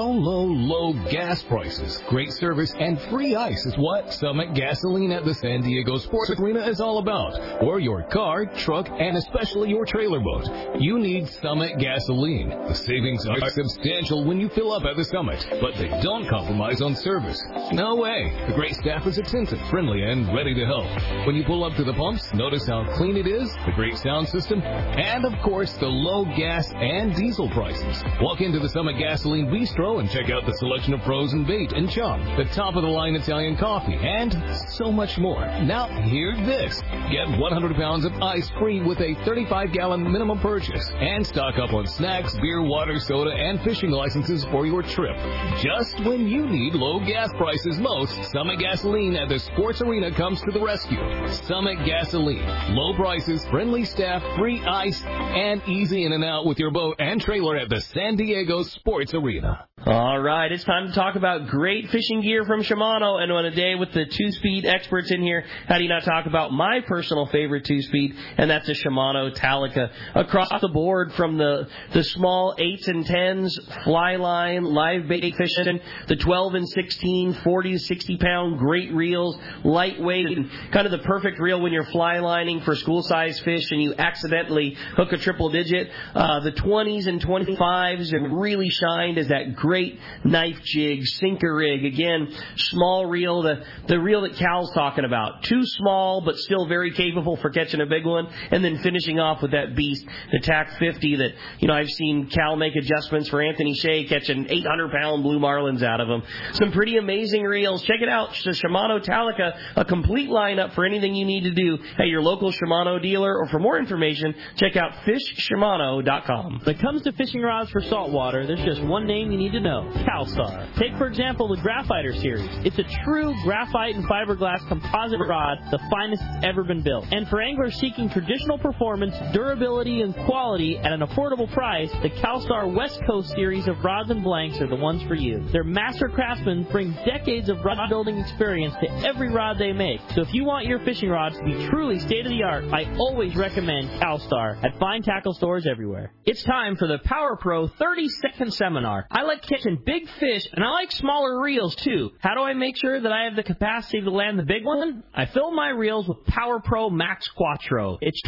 Low gas prices, great service, and free ice is what Summit Gasoline at the San Diego Sports Arena is all about. For your car, truck, and especially your trailer boat, you need Summit Gasoline. The savings are substantial when you fill up at the Summit, but they don't compromise on service. No way. The great staff is attentive, friendly, and ready to help. When you pull up to the pumps, notice how clean it is, the great sound system, and of course the low gas and diesel prices. Walk into the Summit Gasoline Bistro and check out the selection of frozen bait and chum, the top-of-the-line Italian coffee, and so much more. Now, hear this. Get 100 pounds of ice free with a 35-gallon minimum purchase, and stock up on snacks, beer, water, soda, and fishing licenses for your trip. Just when you need low gas prices most, Summit Gasoline at the Sports Arena comes to the rescue. Summit Gasoline. Low prices, friendly staff, free ice, and easy in and out with your boat and trailer at the San Diego Sports Arena. All right, it's time to talk about great fishing gear from Shimano. And on a day with the two-speed experts in here, how do you not talk about my personal favorite two-speed, and that's a Shimano Talica. Across the board, from the small 8s and 10s, fly line, live bait fishing, the 12 and 16, 40 to 60-pound great reels, lightweight, and kind of the perfect reel when you're fly lining for school-size fish and you accidentally hook a triple digit. The 20s and 25s have really shined as that great knife jig, sinker rig. Again, small reel, the reel that Cal's talking about. Too small, but still very capable for catching a big one. And then finishing off with that beast, the TAC 50 that, I've seen Cal make adjustments for Anthony Shea, catching 800-pound blue marlins out of them. Some pretty amazing reels. Check it out. The Shimano Talica, a complete lineup for anything you need to do at your local Shimano dealer. Or for more information, check out fishshimano.com. When it comes to fishing rods for saltwater, there's just one name you need to know: CalStar. Take, for example, the Graphiter series. It's a true graphite and fiberglass composite rod, the finest it's ever been built. And for anglers seeking traditional performance, durability, and quality at an affordable price, the CalStar West Coast series of rods and blanks are the ones for you. Their master craftsmen bring decades of rod building experience to every rod they make. So if you want your fishing rods to be truly state-of-the-art, I always recommend CalStar at fine tackle stores everywhere. It's time for the Power Pro 30-second seminar. I like catching big fish, and I like smaller reels too. How do I make sure that I have the capacity to land the big one? I fill my reels with Power Pro Max Quattro. It's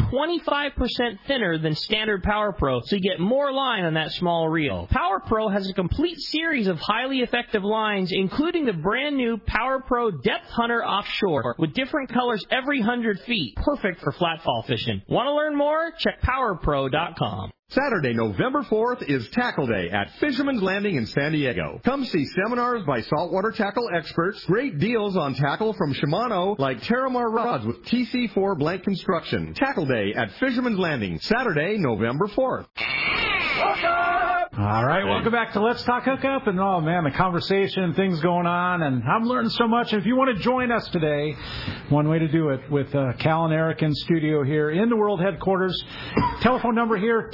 25% thinner than standard Power Pro, so you get more line on that small reel. Power Pro has a complete series of highly effective lines, including the brand new Power Pro Depth Hunter Offshore, with different colors every 100 feet. Perfect for flatfall fishing. Want to learn more? Check PowerPro.com. Saturday, November 4th is Tackle Day at Fisherman's Landing in San Diego. Come see seminars by saltwater tackle experts, great deals on tackle from Shimano, like Terramar rods with TC4 blank construction. Tackle Day at Fisherman's Landing, Saturday, November 4th. All right, welcome back to Let's Talk Hookup. And, oh, man, the conversation, things going on, and I'm learning so much. And if you want to join us today, one way to do it with Cal and Eric in studio here in the world headquarters. Telephone number here,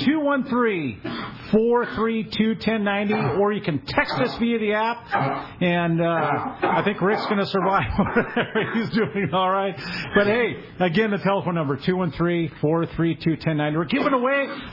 213-432-1090, or you can text us via the app. And I think Rick's going to survive over there. He's doing all right. But, hey, again, the telephone number, 213-432-1090. We're giving away a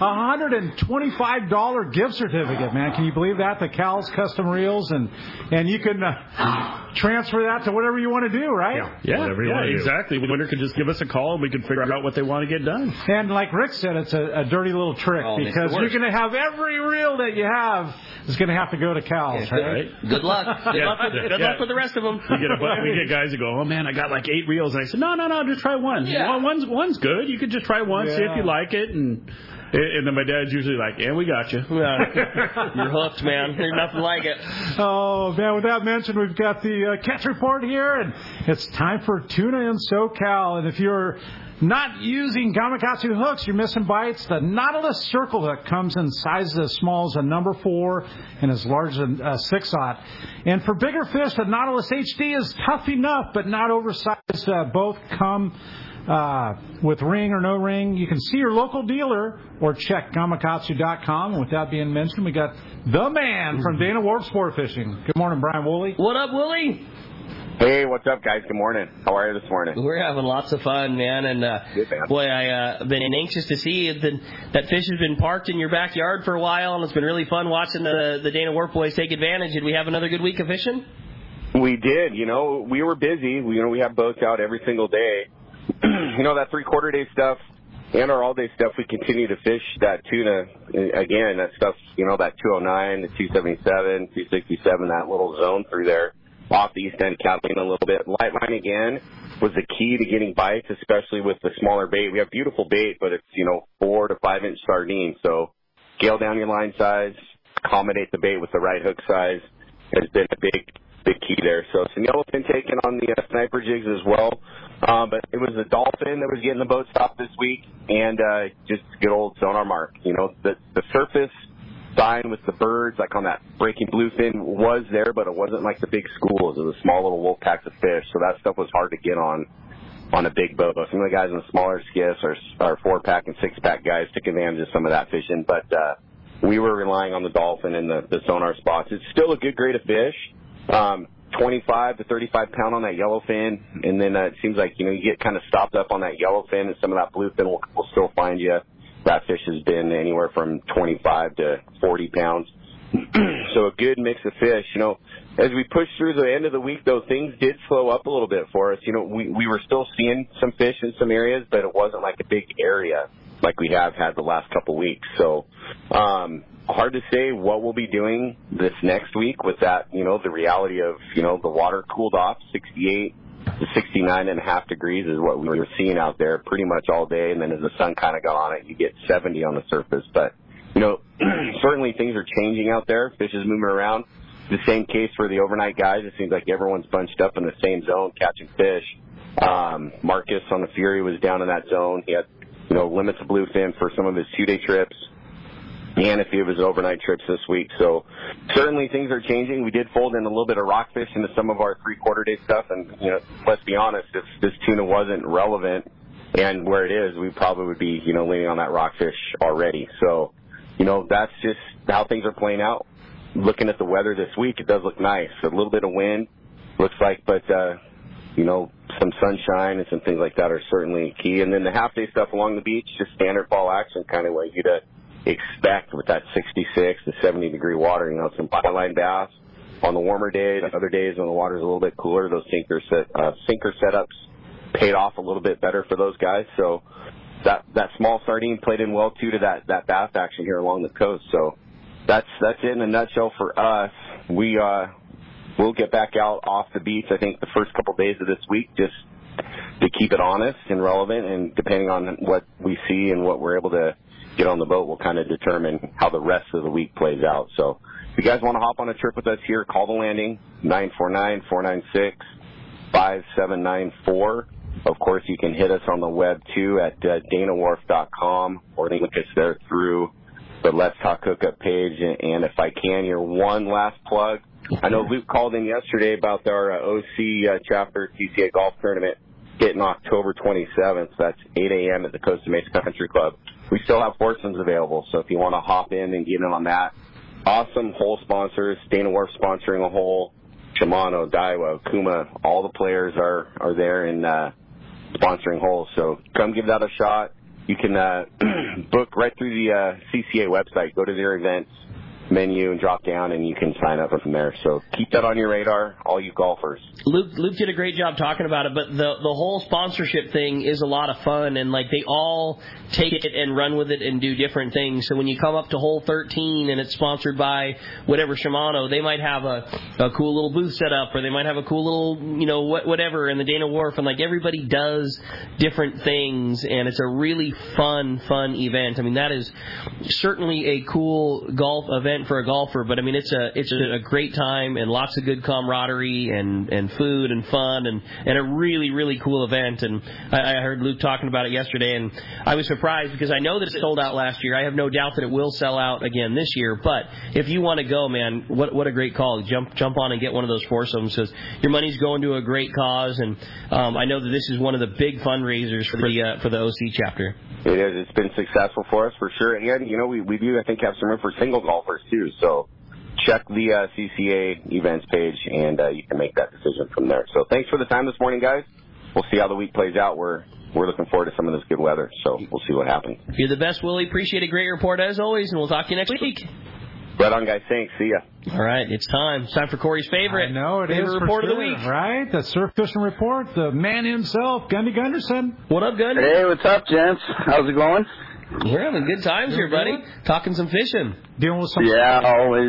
$125 gift certificate, man. Can you believe that? The Cal's Custom Reels, and you can transfer that to whatever you want to do, right? Yeah, exactly. The winner could just give us a call, and we can figure out what they want to get done. And like Rick said, it's a dirty little trick, because you're going to have every reel that you have is going to have to go to Cal's, right? Good luck. Good luck with the rest of them. We get guys that go, oh, man, I got like 8 reels. And I said, no, just try one. Yeah. One's good. You could just try one, see if you like it, and then my dad's usually like, yeah, we got you. You're hooked, man. There's nothing like it. Oh, man, with that mentioned, we've got the catch report here, and it's time for Tuna in SoCal. And if you're not using Gamakatsu hooks, you're missing bites. The Nautilus Circle Hook comes in sizes as small as a number 4 and as large as a 6/0. And for bigger fish, the Nautilus HD is tough enough, but not oversized. Both come with ring or no ring. You can see your local dealer or check Gamakatsu.com. And with that being mentioned, we got the man from Dana Wharf Sport Fishing. Good morning, Brian Woolley. What up, Woolley? Hey, what's up, guys? Good morning. How are you this morning? We're having lots of fun, man. And good, man. Boy, I've been anxious to see that fish has been parked in your backyard for a while, and it's been really fun watching the Dana Wharf boys take advantage. Did we have another good week of fishing? We did. We were busy. We have boats out every single day. That 3/4 day stuff and our all-day stuff, we continue to fish that tuna. Again, that stuff, that 209, the 277, 267, that little zone through there off the east end, Catalina a little bit. Light line, again, was the key to getting bites, especially with the smaller bait. We have beautiful bait, but it's, 4 to 5 inch sardine. So scale down your line size, accommodate the bait with the right hook size has been a big key there. So some yellowfin taken on the sniper jigs as well. But it was the dolphin that was getting the boat stopped this week, and just good old sonar mark. The surface sign with the birds, like on that breaking bluefin, was there, but it wasn't like the big schools. It was small little wolf packs of fish, so that stuff was hard to get on a big boat. Some of the guys in the smaller skiffs, our 4-pack and 6-pack guys, took advantage of some of that fishing, but we were relying on the dolphin and the sonar spots. It's still a good grade of fish. 25 to 35 pound on that yellowfin, and then it seems like you get kind of stopped up on that yellowfin, and some of that bluefin will still find you. That fish has been anywhere from 25 to 40 pounds. So a good mix of fish. As we push through the end of the week, though, things did slow up a little bit for us. We were still seeing some fish in some areas, but it wasn't like a big area like we have had the last couple weeks. So hard to say what we'll be doing this next week with that, the reality of, the water cooled off 68 to 69.5 degrees is what we were seeing out there pretty much all day. And then as the sun kind of got on it, you get 70 on the surface. But, certainly things are changing out there. Fish is moving around. The same case for the overnight guys. It seems like everyone's bunched up in the same zone catching fish. Marcus on the Fury was down in that zone. He had, limits of bluefin for some of his 2-day trips and a few of his overnight trips this week. So certainly things are changing. We did fold in a little bit of rockfish into some of our 3/4 day stuff. And, let's be honest, if this tuna wasn't relevant and where it is, we probably would be, leaning on that rockfish already. So, that's just how things are playing out. Looking at the weather this week, it does look nice. A little bit of wind, looks like, but, some sunshine and some things like that are certainly key. And then the half-day stuff along the beach, just standard fall action, kind of what you'd expect with that 66 to 70-degree water. Some byline bass on the warmer days. Other days when the water's a little bit cooler, those sinker setups paid off a little bit better for those guys. So that small sardine played in well, too, to that bass action here along the coast. So that's it in a nutshell for us. We'll get back out off the beach, I think, the first couple days of this week, just to keep it honest and relevant. And depending on what we see and what we're able to get on the boat, we'll kind of determine how the rest of the week plays out. So if you guys want to hop on a trip with us here, call the landing, 949-496-5794. Of course, you can hit us on the web, too, at danawharf.com, or link us there through the Let's Talk Hookup page. And if I can, your one last plug. I know Luke called in yesterday about our OC chapter CCA golf tournament hitting October 27th. That's 8 a.m. at the Costa Mesa Country Club. We still have foursomes available, so if you want to hop in and get in on that. Awesome hole sponsors. Dana Wharf sponsoring a hole. Shimano, Daiwa, Kuma, all the players are there and sponsoring holes. So come give that a shot. You can book right through the CCA website. Go to their events menu and drop down, and you can sign up from there. So keep that on your radar, all you golfers. Luke did a great job talking about it, but the whole sponsorship thing is a lot of fun, and like they all take it and run with it and do different things. So when you come up to hole 13 and it's sponsored by whatever Shimano, they might have a cool little booth set up, or they might have a cool little whatever in the Dana Wharf, and like everybody does different things, and it's a really fun event. I mean, that is certainly a cool golf event for a golfer, but I mean it's a great time and lots of good camaraderie and food and fun and a really, really cool event. And I heard Luke talking about it yesterday, and I was surprised because I know that it sold out last year. I have no doubt that it will sell out again this year, but if you want to go, man, what a great call. Jump on and get one of those foursomes, because your money's going to a great cause, and I know that this is one of the big fundraisers for the OC chapter. It is. It's been successful for us for sure. And, we do, I think, have some room for single golfers, too. So check the CCA events page, and you can make that decision from there. So thanks for the time this morning, guys. We'll see how the week plays out. We're looking forward to some of this good weather, so we'll see what happens. You're the best, Willie. Appreciate a great report, as always, and we'll talk to you next week. Right on, guys. Thanks. See ya. All right, it's time. It's time for Corey's favorite. I know, it favorite is report for of the sure, week. Right? The Surf Fishing Report, the man himself, Gundy Gunderson. What up, Gundy? Hey, what's up, gents? How's it going? We're having good times here, buddy. Talking some fishing. Dealing with some... Yeah, always.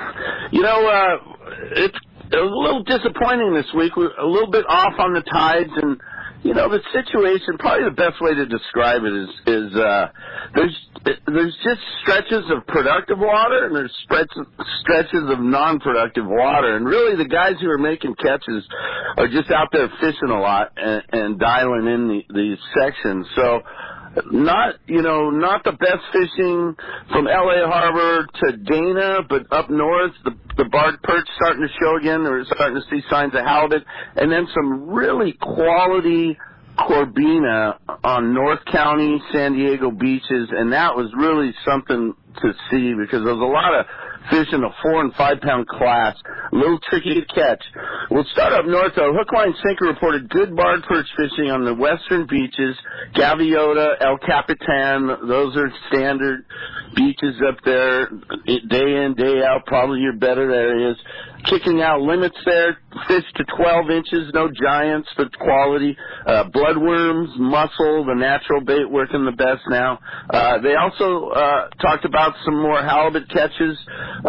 It's a little disappointing this week. We're a little bit off on the tides, and the situation, probably the best way to describe it is there's just stretches of productive water and there's stretches of non-productive water. And really the guys who are making catches are just out there fishing a lot and dialing in these sections. So not the best fishing from L.A. Harbor to Dana, but up north, the barred perch starting to show again. We're starting to see signs of halibut, and then some really quality Corbina on North County, San Diego beaches, and that was really something to see because there was a lot of fish in the 4 and 5 pound class, a little tricky to catch. We'll start up north though. Hook, line, sinker reported good barred perch fishing on the western beaches, Gaviota, El Capitan. Those are standard beaches up there, day in, day out, probably your better areas. Kicking out limits there, fish to 12 inches, no giants, but quality. Bloodworms, mussel, the natural bait working the best now. They also talked about some more halibut catches.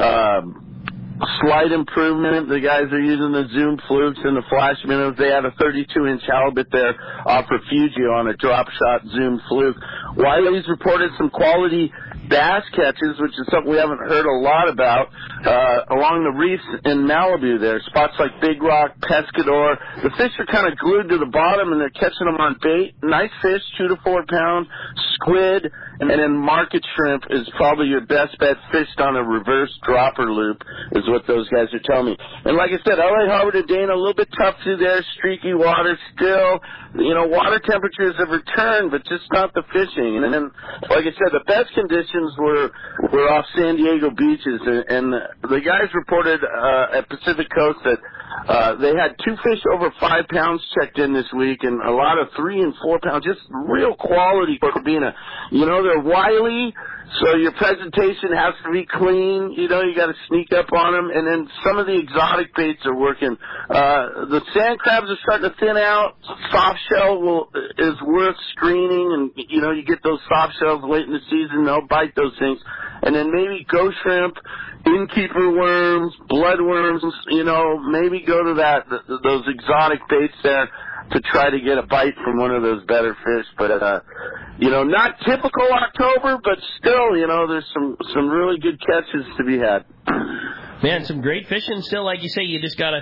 Slight improvement. The guys are using the Zoom flukes and the flash minnows. They had a 32-inch halibut there off Refugio on a drop shot Zoom fluke. Wiley's reported some quality bass catches, which is something we haven't heard a lot about, along the reefs in Malibu there. Spots like Big Rock, Pescador. The fish are kind of glued to the bottom, and they're catching them on bait. Nice fish, 2 to 4 pounds. Squid, and then market shrimp is probably your best bet, fished on a reverse dropper loop, is what those guys are telling me. And like I said, L.A. Harbor to Dana, a little bit tough through there, streaky water still. Water temperatures have returned, but just not the fishing. And then, like I said, the best conditions were off San Diego beaches, and the guys reported at Pacific Coast that they had 2 fish over 5 pounds checked in this week, and a lot of 3 and 4 pounds, just real quality Corbina. They're wily, so your presentation has to be clean. You got to sneak up on them, and then some of the exotic baits are working. The sand crabs are starting to thin out. Soft shell is worth screening, and you get those soft shells late in the season, they'll bite those things. And then maybe ghost shrimp, innkeeper worms, bloodworms, maybe go to those exotic baits there to try to get a bite from one of those better fish. But not typical October, but still, there's some really good catches to be had. Man, some great fishing still. Like you say, you just got to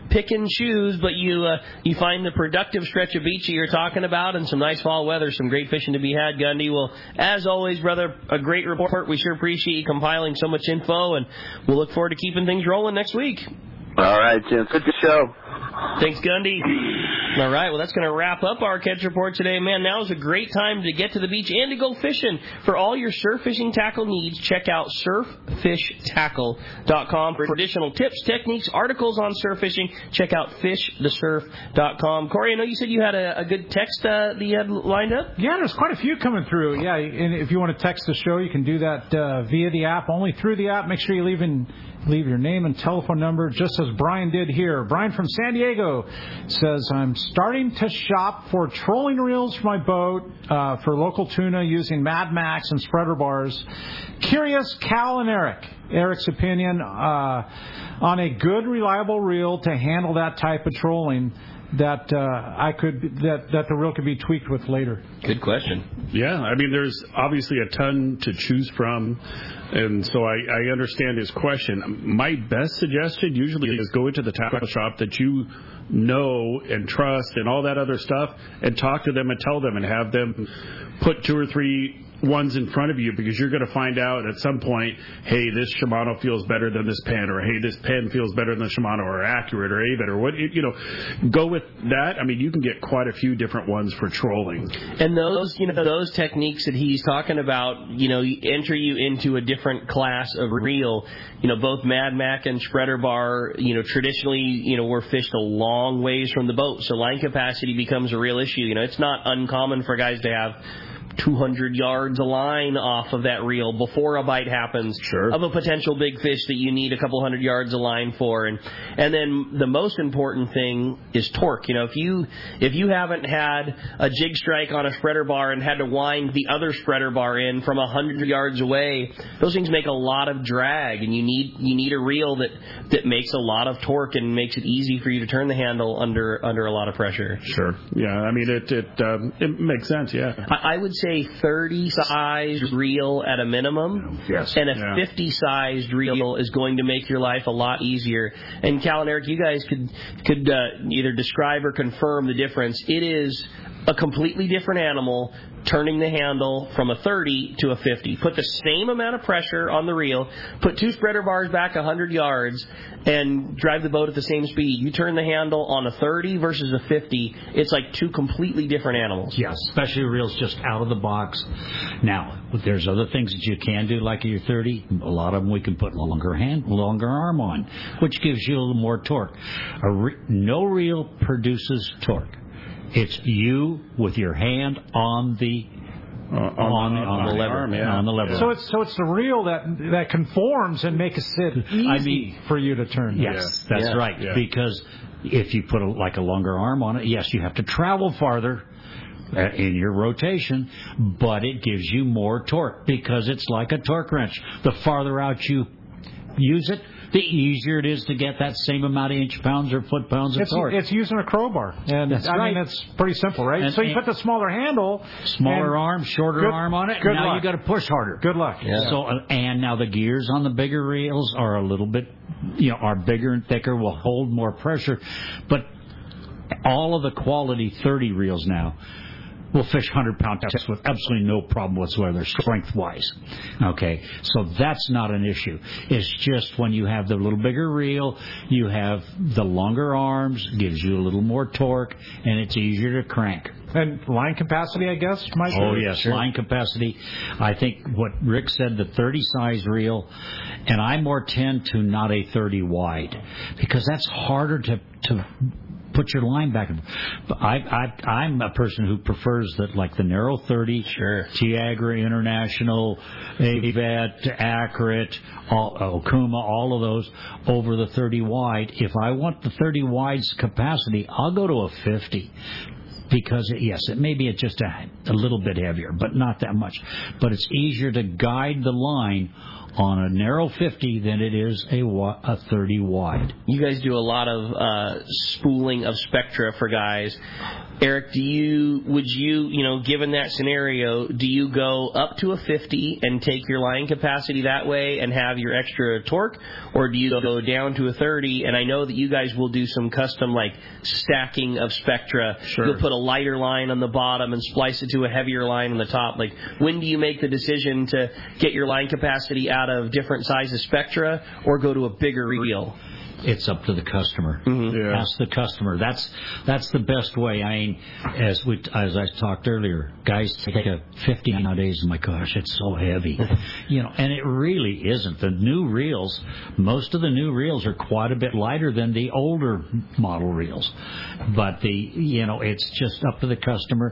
pick and choose, but you find the productive stretch of beach that you're talking about and some nice fall weather, some great fishing to be had, Gundy. Well, as always, brother, a great report. We sure appreciate you compiling so much info, and we'll look forward to keeping things rolling next week. All right, Jim. Good show. Thanks, Gundy. All right, well, that's going to wrap up our Catch Report today. Man, now is a great time to get to the beach and to go fishing. For all your surf fishing tackle needs, check out surffishtackle.com. For additional tips, techniques, articles on surf fishing, check out fishthesurf.com. Corey, I know you said you had a good text that you had lined up? Yeah, there's quite a few coming through. Yeah, and if you want to text the show, you can do that via the app, only through the app. Make sure you leave your name and telephone number, just as Brian did here. Brian from San Diego says, I'm starting to shop for trolling reels for my boat for local tuna using Mad Max and spreader bars. Curious, Cal and Eric's opinion on a good, reliable reel to handle that type of trolling that the reel could be tweaked with later. Good question. Yeah, I mean, there's obviously a ton to choose from, and so I understand his question. My best suggestion usually is go into the tackle shop that you know and trust and all that other stuff, and talk to them and tell them and have them put 2 or 3 ones in front of you, because you're going to find out at some point, hey, this Shimano feels better than this pen, or hey, this pen feels better than the Shimano, or Accurate, or Avit, or what, go with that. I mean, you can get quite a few different ones for trolling. And those techniques that he's talking about, enter you into a different class of reel. Both Mad Mac and spreader bar, traditionally, were fished a long ways from the boat, so line capacity becomes a real issue. It's not uncommon for guys to have 200 yards of line off of that reel before a bite happens of a potential big fish that you need a couple hundred yards of line for. And then the most important thing is torque. If you haven't had a jig strike on a spreader bar and had to wind the other spreader bar in from 100 yards away, those things make a lot of drag, and you need a reel that makes a lot of torque and makes it easy for you to turn the handle under a lot of pressure. Sure. Yeah, I mean, it makes sense, yeah. I would say 30-sized reel at a minimum, and a 50-sized reel is going to make your life a lot easier. And Cal and Eric, you guys could either describe or confirm the difference. It is a completely different animal turning the handle from a 30 to a 50. Put the same amount of pressure on the reel, put 2 spreader bars back 100 yards, and drive the boat at the same speed. You turn the handle on a 30 versus a 50, it's like 2 completely different animals. Yes, especially reels just out of the box. Now, there's other things that you can do, like your 30. A lot of them we can put longer arm on, which gives you a little more torque. No reel produces torque. It's you with your hand on the lever. On the lever. So it's the reel that conforms and makes it easy for you to turn. Yes, that's right. Yeah. Because if you put a longer arm on it, yes, you have to travel farther in your rotation, but it gives you more torque because it's like a torque wrench. The farther out you use it, the easier it is to get that same amount of inch-pounds or foot-pounds of torque. It's using a crowbar. And that's I mean, it's pretty simple, right? So you put the smaller handle. Smaller arm, shorter arm on it. Now you got to push harder. Good luck. Yeah. So, and now the gears on the bigger reels are a little bit, are bigger and thicker, will hold more pressure. But all of the quality 30 reels now will fish 100-pound tests with absolutely no problem whatsoever, strength-wise. Okay, so that's not an issue. It's just when you have the little bigger reel, you have the longer arms, gives you a little more torque, and it's easier to crank. And line capacity, I guess, Mike? Oh, yes, line capacity. I think what Rick said, the 30-size reel, and I more tend to not a 30 wide, because that's harder to put your line back. I'm a person who prefers the narrow 30, Tiagra International, Avit, Accurate, Okuma, all of those over the 30 wide. If I want the 30 wide's capacity, I'll go to a 50. Because, yes, it may be just a little bit heavier, but not that much. But it's easier to guide the line on a narrow 50 than it is a 30 wide. You guys do a lot of spooling of spectra for guys. Eric, would you, given that scenario, do you go up to a 50 and take your line capacity that way and have your extra torque, or do you go down to a 30? And I know that you guys will do some custom, like, stacking of spectra. Sure. You'll put a lighter line on the bottom and splice it to a heavier line on the top. Like, when do you make the decision to get your line capacity out of different sizes spectra or go to a bigger reel? It's up to the customer. Mm-hmm. Yeah. Ask the customer. That's the best way. I mean, as I talked earlier, guys take a 50 nowadays. My gosh, it's so heavy, and it really isn't. The new reels, most of the new reels are quite a bit lighter than the older model reels, but it's just up to the customer.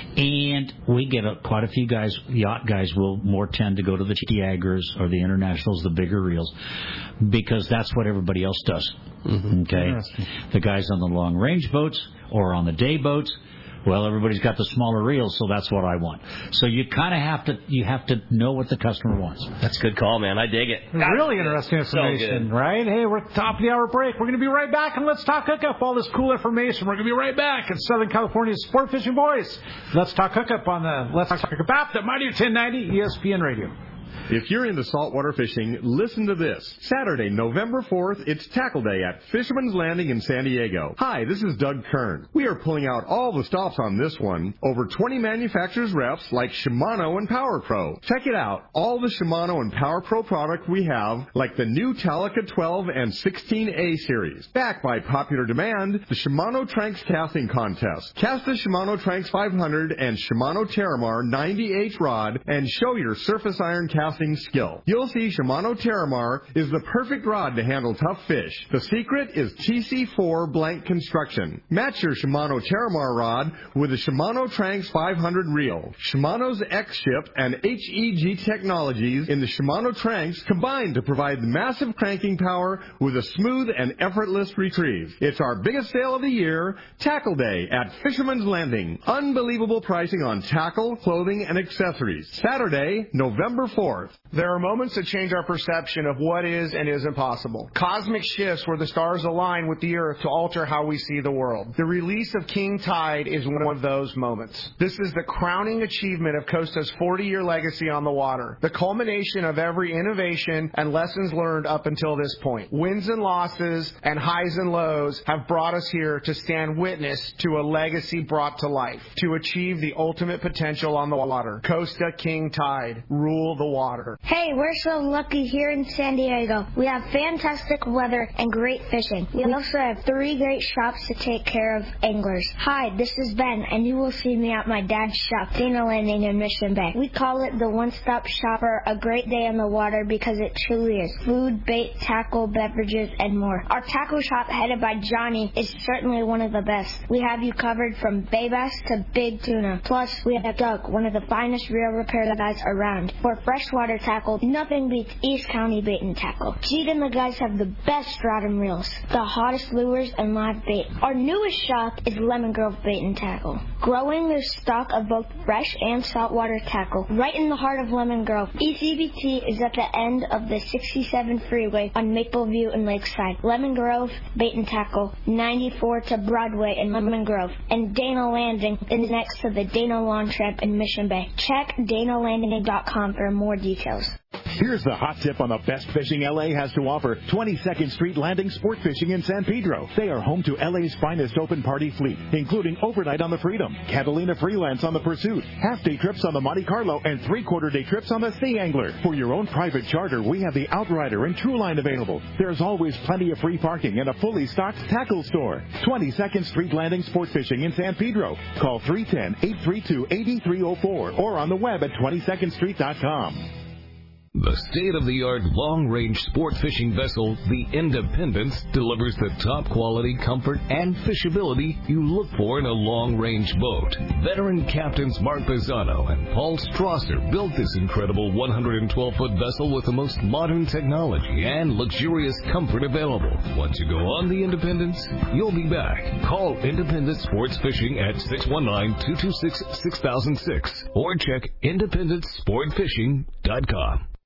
And we get quite a few guys. Yacht guys will more tend to go to the Tiagras or the Internationals, the bigger reels, because that's what everybody else does. Mm-hmm. Okay, the guys on the long range boats or on the day boats, well, everybody's got the smaller reels, so that's what I want. So you kind of have to know what the customer wants. That's a good call, man. I dig it. Really interesting information, right? Hey, we're at the top of the hour break. We're going to be right back, and let's talk hookup. All this cool information. We're going to be right back at Southern California's Sport Fishing Voice. Let's talk hookup on the Let's Talk Hookup app, the Mighty 1090 ESPN Radio. If you're into saltwater fishing, listen to this. Saturday, November 4th, it's Tackle Day at Fisherman's Landing in San Diego. Hi, this is Doug Kern. We are pulling out all the stops on this one. Over 20 manufacturers reps like Shimano and Power Pro. Check it out. All the Shimano and Power Pro product we have, like the new Talica 12 and 16A series. Backed by popular demand, the Shimano Tranks Casting Contest. Cast the Shimano Tranks 500 and Shimano Terramar 90H rod and show your surface iron casting skill. You'll see Shimano Terramar is the perfect rod to handle tough fish. The secret is TC4 blank construction. Match your Shimano Terramar rod with the Shimano Tranks 500 reel. Shimano's X-Ship and HEG technologies in the Shimano Tranks combine to provide the massive cranking power with a smooth and effortless retrieve. It's our biggest sale of the year, Tackle Day at Fisherman's Landing. Unbelievable pricing on tackle, clothing, and accessories. Saturday, November 4th. There are moments that change our perception of what is and isn't possible. Cosmic shifts where the stars align with the Earth to alter how we see the world. The release of King Tide is one of those moments. This is the crowning achievement of Costa's 40-year legacy on the water, the culmination of every innovation and lessons learned up until this point. Wins and losses and highs and lows have brought us here to stand witness to a legacy brought to life, to achieve the ultimate potential on the water. Costa King Tide, rule the water. Hey, we're so lucky here in San Diego. We have fantastic weather and great fishing. We also have 3 great shops to take care of anglers. Hi, this is Ben, and you will see me at my dad's shop, Dana Landing in Mission Bay. We call it the one-stop shop for a great day on the water because it truly is. Food, bait, tackle, beverages, and more. Our tackle shop, headed by Johnny, is certainly one of the best. We have you covered from bay bass to big tuna. Plus, we have Doug, one of the finest reel repair guys around. For freshwater tackle, nothing beats East County Bait and Tackle. Jeet and the guys have the best rod and reels, the hottest lures and live bait. Our newest shop is Lemon Grove Bait and Tackle, growing their stock of both fresh and saltwater tackle right in the heart of Lemon Grove. ECBT is at the end of the 67 freeway on Mapleview and Lakeside. Lemon Grove Bait and Tackle, 94 to Broadway in Lemon Grove, and Dana Landing is next to the Dana Lawn Tramp in Mission Bay. Check DanaLanding.com for more details. Here's the hot tip on the best fishing LA has to offer. 22nd Street Landing Sport Fishing in San Pedro. They are home to LA's finest open party fleet, including overnight on the Freedom, Catalina Freelance on the Pursuit, half-day trips on the Monte Carlo, and 3/4-day trips on the Sea Angler. For your own private charter, we have the Outrider and Trueline available. There's always plenty of free parking and a fully stocked tackle store. 22nd Street Landing Sport Fishing in San Pedro. Call 310-832-8304 or on the web at 22ndstreet.com. The state-of-the-art long-range sport fishing vessel, the Independence, delivers the top quality, comfort, and fishability you look for in a long-range boat. Veteran captains Mark Pisano and Paul Strasser built this incredible 112-foot vessel with the most modern technology and luxurious comfort available. Once you go on the Independence, you'll be back. Call Independence Sports Fishing at 619-226-6006 or check IndependenceSportFishing.com.